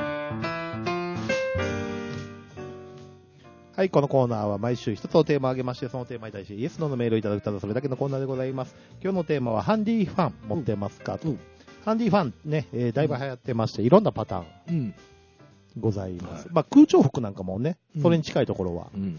はい、このコーナーは毎週一つのテーマを挙げまして、そのテーマに対してイエス・ノーのメールをいただくただそれだけのコーナーでございます。今日のテーマはハンディファン持ってますかと。ハンディファンね、だいぶ流行ってまして、いろんなパターンございます。まあ空調服なんかもね、それに近いところは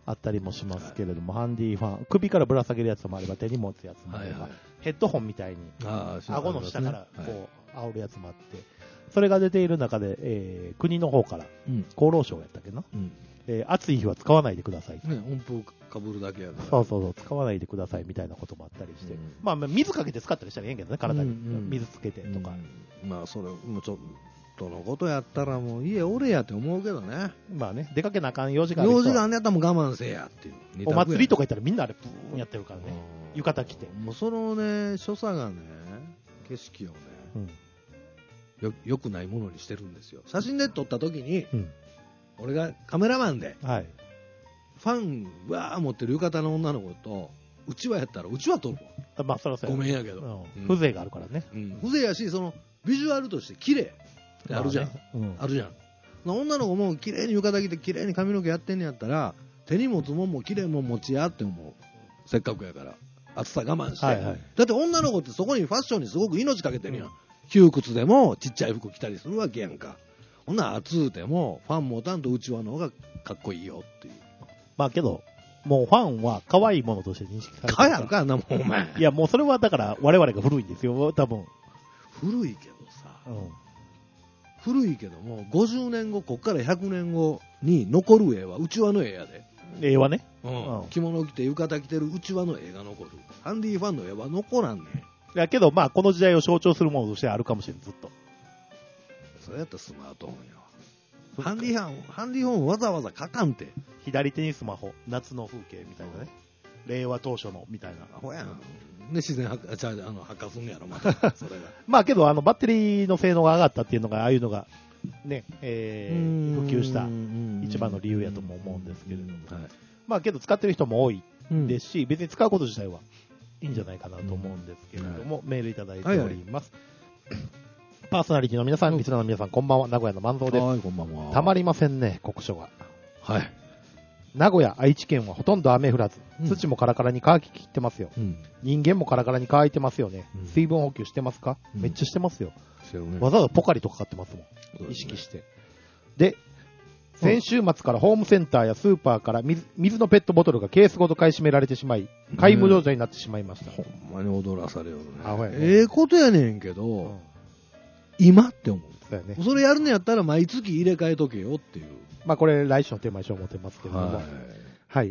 あったりもしますけれども、ハンディファン、首からぶら下げるやつもあれば、手に持つやつもあれば、ヘッドホンみたいに、顎の下からこう、煽るやつもあって、それが出ている中で、国の方から、厚労省やったっけな、暑い日は使わないでください。 ね、音符かぶるだけやから。 そうそうそう、使わないでくださいみたいなこともあったりして。まあ、水かけて使ったりしたらええんけどね、体に。水つけてとか。 まあ、それ、もうちょっとのことやったらもう家おれやって思うけどね。 まあね、出かけなあかん用事がある人は。 用事があんねやったらもう我慢せえやっていう。 お祭りとか行ったらみんなあれ、ブーンやってるからね。浴衣着て。 もうそのね、所作がね、景色をね、よくないものにしてるんですよ。写真で撮った時に、俺がカメラマンで、ファンわー持ってる浴衣の女の子と、うちわやったらうちわ撮るわ。 まあ、そらそうごめんやけど。 風情があるからね。 風情やし、その、ビジュアルとして綺麗ってあるじゃん。あるじゃん。女の子も綺麗に浴衣着て綺麗に髪の毛やってんねやったら、手に持つもんも綺麗もん持ちやって思う。せっかくやから。暑さ我慢して。だって女の子ってそこにファッションにすごく命かけてるやん。窮屈でもちっちゃい服着たりするわけやんか。ほんなら暑うてもファン持たんとうちわの方がかっこいいよっていう。 まあけど、もうファンは可愛いものとして認識されてる。 かやるかあんなもんお前。 いやもうそれはだから我々が古いんですよ、多分。 古いけどさ。古いけども、50年後、こっから100年後に残る絵はうちわの絵やで。 絵はね。 着物着て浴衣着てるうちわの絵が残る。ハンディファンの絵は残らんねん。 いやけどまあこの時代を象徴するものとしてあるかもしれん、ずっと。 それやったらスマートフォンよ。ハンディフォンわざわざ書かんて。 左手にスマホ、夏の風景みたいなね。令和当初のみたいな。 アホやん。で、自然発火すんやろ、また。それが。 まあけど、バッテリーの性能が上がったっていうのが、ああいうのが、ね、普及した一番の理由やとも思うんですけれども。まあけど、使ってる人も多いですし、別に使うこと自体はいいんじゃないかなと思うんですけれども、メールいただいております。パーソナリティの皆さん、リスナーの皆さん、こんばんは。名古屋の万蔵です。 はい、こんばんは。 たまりませんね、酷暑が。 はい。 名古屋、愛知県はほとんど雨降らず、土もカラカラに乾ききってますよ。人間もカラカラに乾いてますよね。水分補給してますか？めっちゃしてますよ。わざわざポカリとかかってますもん。意識して。で、先週末からホームセンターやスーパーから水のペットボトルがケースごと買い占められてしまい、皆無状態になってしまいました。 ほんまに踊らされよるね。ええことやねんけど、今って思う。それやるのやったら毎月入れ替えとけよっていう。 まあこれ来週のテーマにしよう思ってますけれども。はい。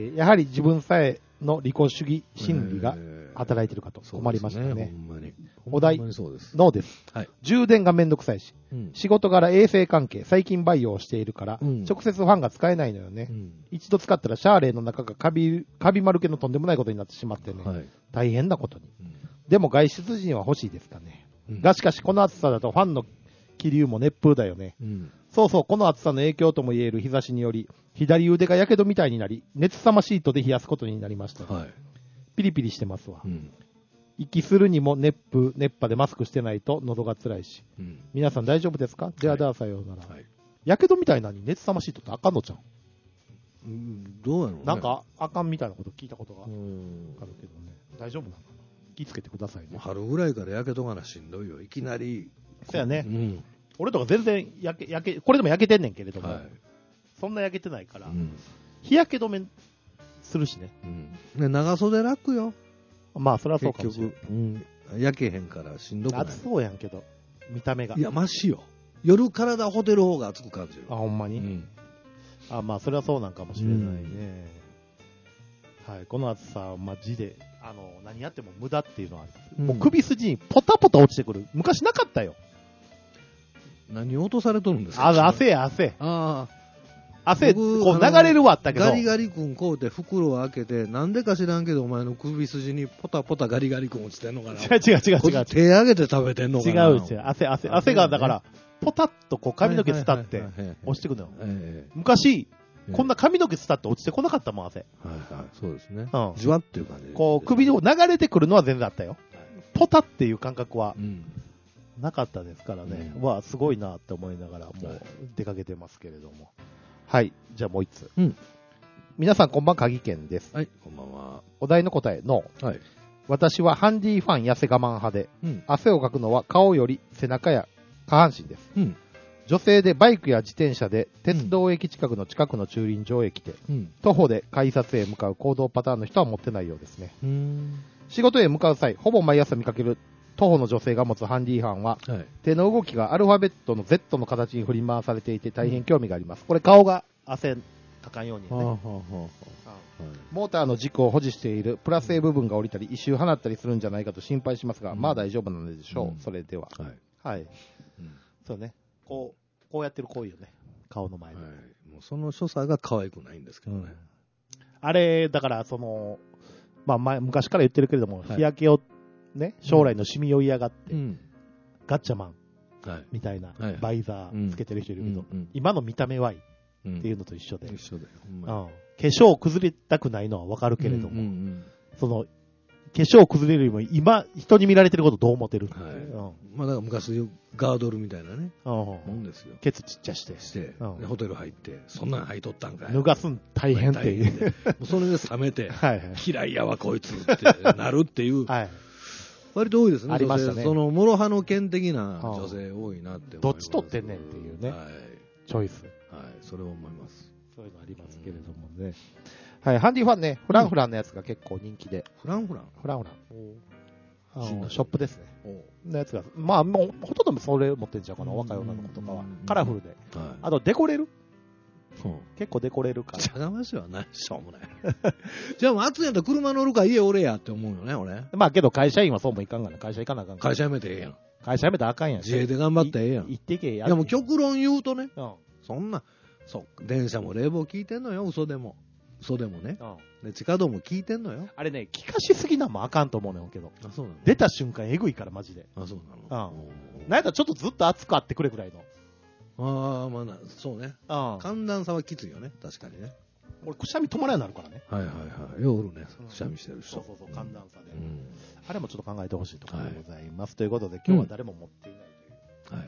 やはり自分さえの利己主義心理が働いてるかと困りましたね。 ほんまに。 お題、ノーです。 はい。 充電がめんどくさいし、仕事柄衛生関係、細菌培養をしているから、直接ファンが使えないのよね。一度使ったらシャーレーの中がカビ丸気のとんでもないことになってしまってね。大変なことに。でも外出時には欲しいですかね。がしかしこの暑さだとファンの気流も熱風だよね。そうそう、この暑さの影響とも言える日差しにより、左腕がやけどみたいになり、熱さまシートで冷やすことになりました。ピリピリしてますわ。息するにも熱波でマスクしてないと喉が辛いし。皆さん大丈夫ですか？ではではさようなら。やけどみたいなのに熱さまシートってあかんのちゃん？ どうやろうね。 なんかあかんみたいなこと聞いたことがあるけどね。大丈夫なのかな？気つけてくださいね。 春ぐらいからやけどがなしんどいよ。いきなり。 そうやね。俺とか全然これでも焼けてんねんけれども、そんな焼けてないから、日焼け止めするしね。 長袖楽よ。 まあそれはそうかもしれない。 結局、焼けへんからしんどくない。 暑そうやんけど、見た目が。 いや、マシよ。夜体ホテル方が暑く感じる。 あ、ほんまに？まあそれはそうなんかもしれないね。はい、この暑さ、マジで、何やっても無駄っていうのはあります。もう首筋にポタポタ落ちてくる。昔なかったよ。 何を落とされとるんですか？ 汗や、汗。汗、こう流れるはあったけど。 ガリガリ君こうて袋を開けて、なんでか知らんけど、お前の首筋にポタポタガリガリ君落ちてんのかな？ 違う。 手上げて食べてんのかな？ 違う。汗が、だから、ポタッとこう髪の毛伝って落ちてくるのよ。昔、こんな髪の毛伝って落ちてこなかったもん、汗。 そうですね。じわっていう感じ。 こう、首を流れてくるのは全然あったよ。ポタっていう感覚は、なかったですからね。すごいなって思いながら、もう出かけてますけれども。はい。じゃあもう一つ。皆さんこんばん、鍵健です。 はい、こんばんは。 お題の答え、ノー。はい。私はハンディファン痩せ我慢派で、汗をかくのは顔より背中や下半身です。 女性でバイクや自転車で鉄道駅近くの駐輪場へ来て、徒歩で改札へ向かう行動パターンの人は持ってないようですね。仕事へ向かう際、ほぼ毎朝見かける徒歩の女性が持つハンディファンは、手の動きがアルファベットの Z の形に振り回されていて大変興味があります。これ顔が汗かかんようにね。モーターの軸を保持しているプラス A 部分が降りたり異臭放ったりするんじゃないかと心配しますが、まあ大丈夫なんでしょう。それでは。はい。そうね。こうやってる行為よね。顔の前で。もうその所作が可愛くないんですけどね。 あれ、だから昔から言ってるけれども、日焼けをね、将来のシミを嫌がって、ガッチャマンみたいなバイザーつけてる人いるけど、今の見た目はいいっていうのと一緒で。 一緒だよ。 化粧崩れたくないのはわかるけれども、その、化粧崩れるよりも今、人に見られてることどう思ってるって。 まあだから昔でガードルみたいなね、もんですよ。 ケツちっちゃして。 ホテル入って、そんなん履いとったんかい。 脱がすん大変っていう。 それで冷めて、嫌いやわこいつってなるっていう。割と多いですね。 ありましたね。 その、諸刃の剣的な女性多いなって思います。 どっち取ってんねんっていうね。チョイス。 はい、それを思います。 そういうのありますけれどもね。はい、ハンディファンね、フランフランのやつが結構人気で。 フランフランショップですね。のやつが、まあもうほとんどそれ持ってんちゃうかな、若い女の子とかは。カラフルで。あとデコれる結構デコれるから。 茶がましはない、しょうもない。じゃあもう暑いんやったら車乗るか家おれやって思うよね、俺。 まあけど会社員はそうもいかんがな。会社行かなあかんから。 会社辞めてええやん。 会社辞めたらあかんやん。 自営で頑張ってええやん。 行ってけや。 いやもう極論言うとね、そんな、電車も冷房効いてんのよ、嘘でも。嘘でもね。で、地下道も効いてんのよ。 あれね、効かしすぎなんもあかんと思うねんけど。 そうなの。 出た瞬間えぐいからマジで。 そうなの。 なんやったらちょっとずっと暑くあってくれくらいの。 まあそうね。寒暖差はきついよね、確かにね。 俺、くしゃみ止まらんようになるからね。 はいはいはい。ようおるね、くしゃみしてる人。 そう、寒暖差で。あれもちょっと考えてほしいところでございます。ということで、今日は誰も持っていないという。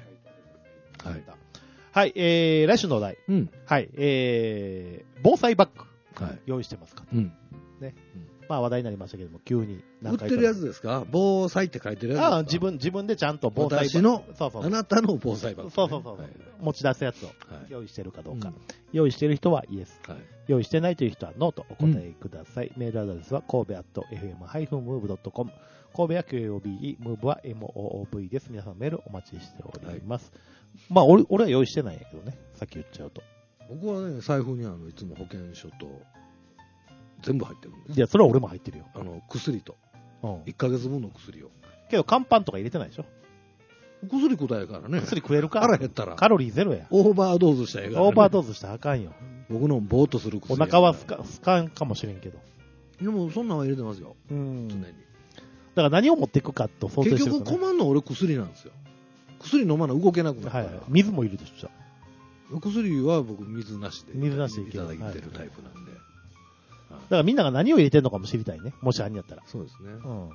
はい。来週のお題。はい。防災バッグ。用意してますかね。まあ話題になりましたけども、急に。 売ってるやつですか？防災って書いてるやつですか？ 自分でちゃんと防災バッグ。あなたの防災バッグ。 そう。持ち出すやつを用意してるかどうか。用意してる人はイエス。用意してないという人はノーとお答えください。メールアドレスはkobe@fm-move.com。神戸は KOBE、ムーブは MOOV です。皆さんメールお待ちしております。まあ俺は用意してないんやけどね。さっき言っちゃうと。 僕はね、財布にいつも保険証と全部入ってるんです。 いや、それは俺も入ってるよ。 薬と。1ヶ月分の薬を。 けど、乾パンとか入れてないでしょ？ 薬食えからね。 薬食えるか？ 腹減ったら。 カロリーゼロや。 オーバードーズしたらええからね。 オーバードーズしたらあかんよ。 僕のボーっとする薬。 お腹はすかんかもしれんけど。 でも、そんなんは入れてますよ。常に。 だから何を持っていくかと想定してると、ね。 結局困んの俺薬なんですよ。薬飲まな動けなくなるから。 水もいるでしょ、じゃあ。 薬は僕水なしでいただいてるタイプなんで。 だからみんなが何を入れてるのかも知りたいね。もしあんやったら。 そうですね。 ム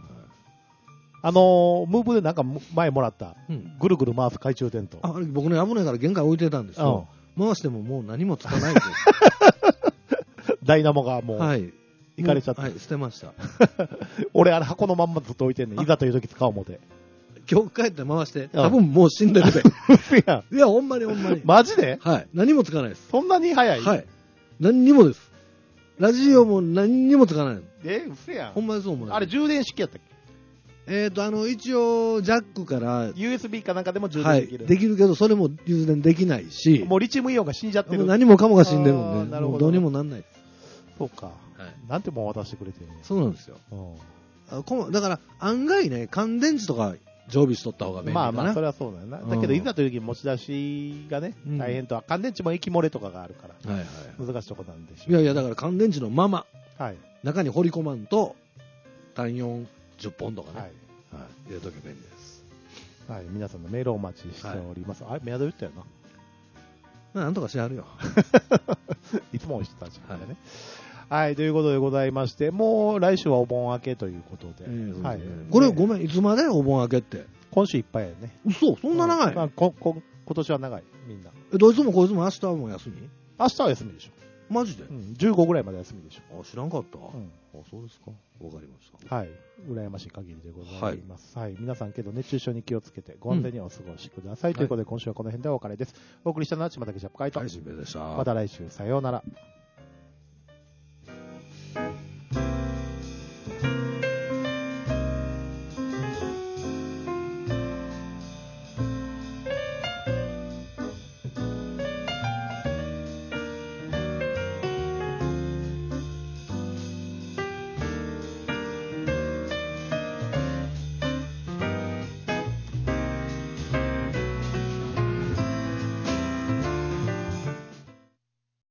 ーブでなんか前もらった、ぐるぐる回す懐中電灯。 あれ僕ね、危ないから玄関置いてたんですよ。回してももう何もつかないんです。 ダイナモがもう、いかれちゃった。 捨てました。 俺あれ箱のまんまずっと置いてんねん。いざという時使おう思て。 今日帰って回して、多分もう死んでるで。いや、ほんまに。 マジで？ はい。何もつかないです。 そんなに早い？ はい。何にもです。ラジオも何にもつかない。 うせやん。 ほんまにそう思う。 あれ充電式やったっけ？ 一応、ジャックから、 USB かなんかでも充電できる。 できるけど、それも充電できないし。 もうリチウムイオンが死んじゃってる。 もう何もかもが死んでるんで、もうどうにもなんないです。 そうか。なんてもう渡してくれてるね。 そうなんですよ。だから、案外ね、乾電池とか、常備しとった方が便利かな。 まあ、それはそうだよな。だけど、いざという時に持ち出しがね、大変とは、乾電池も液漏れとかがあるから、難しいとこなんでしょう。 いや、だから乾電池のまま、中に掘り込まんと、単4、10本とかね、入れとけば便利です。 はい、皆さんのメールをお待ちしております。あれ、メアド言ったよな。なんとかしてあるよ。 いつもおしてたじゃんね。はい、ということでございまして、もう来週はお盆明けということで。はい。 これごめん、いつまでお盆明けって。 今週いっぱいやね。 嘘、そんな長い？ 今年は長い、みんな。 どいつもこいつも明日はもう休み？ 明日は休みでしょ。 マジで、 15ぐらいまで休みでしょ。 知らんかった。そうですか。わかりました。 はい。羨ましい限りでございます。はい。皆さんけど熱中症に気をつけて、ご安全にお過ごしください。ということで、今週はこの辺でお別れです。お送りしたのは、島竹ジャップ会と。 はい、しんべヱでした。 また来週、さようなら。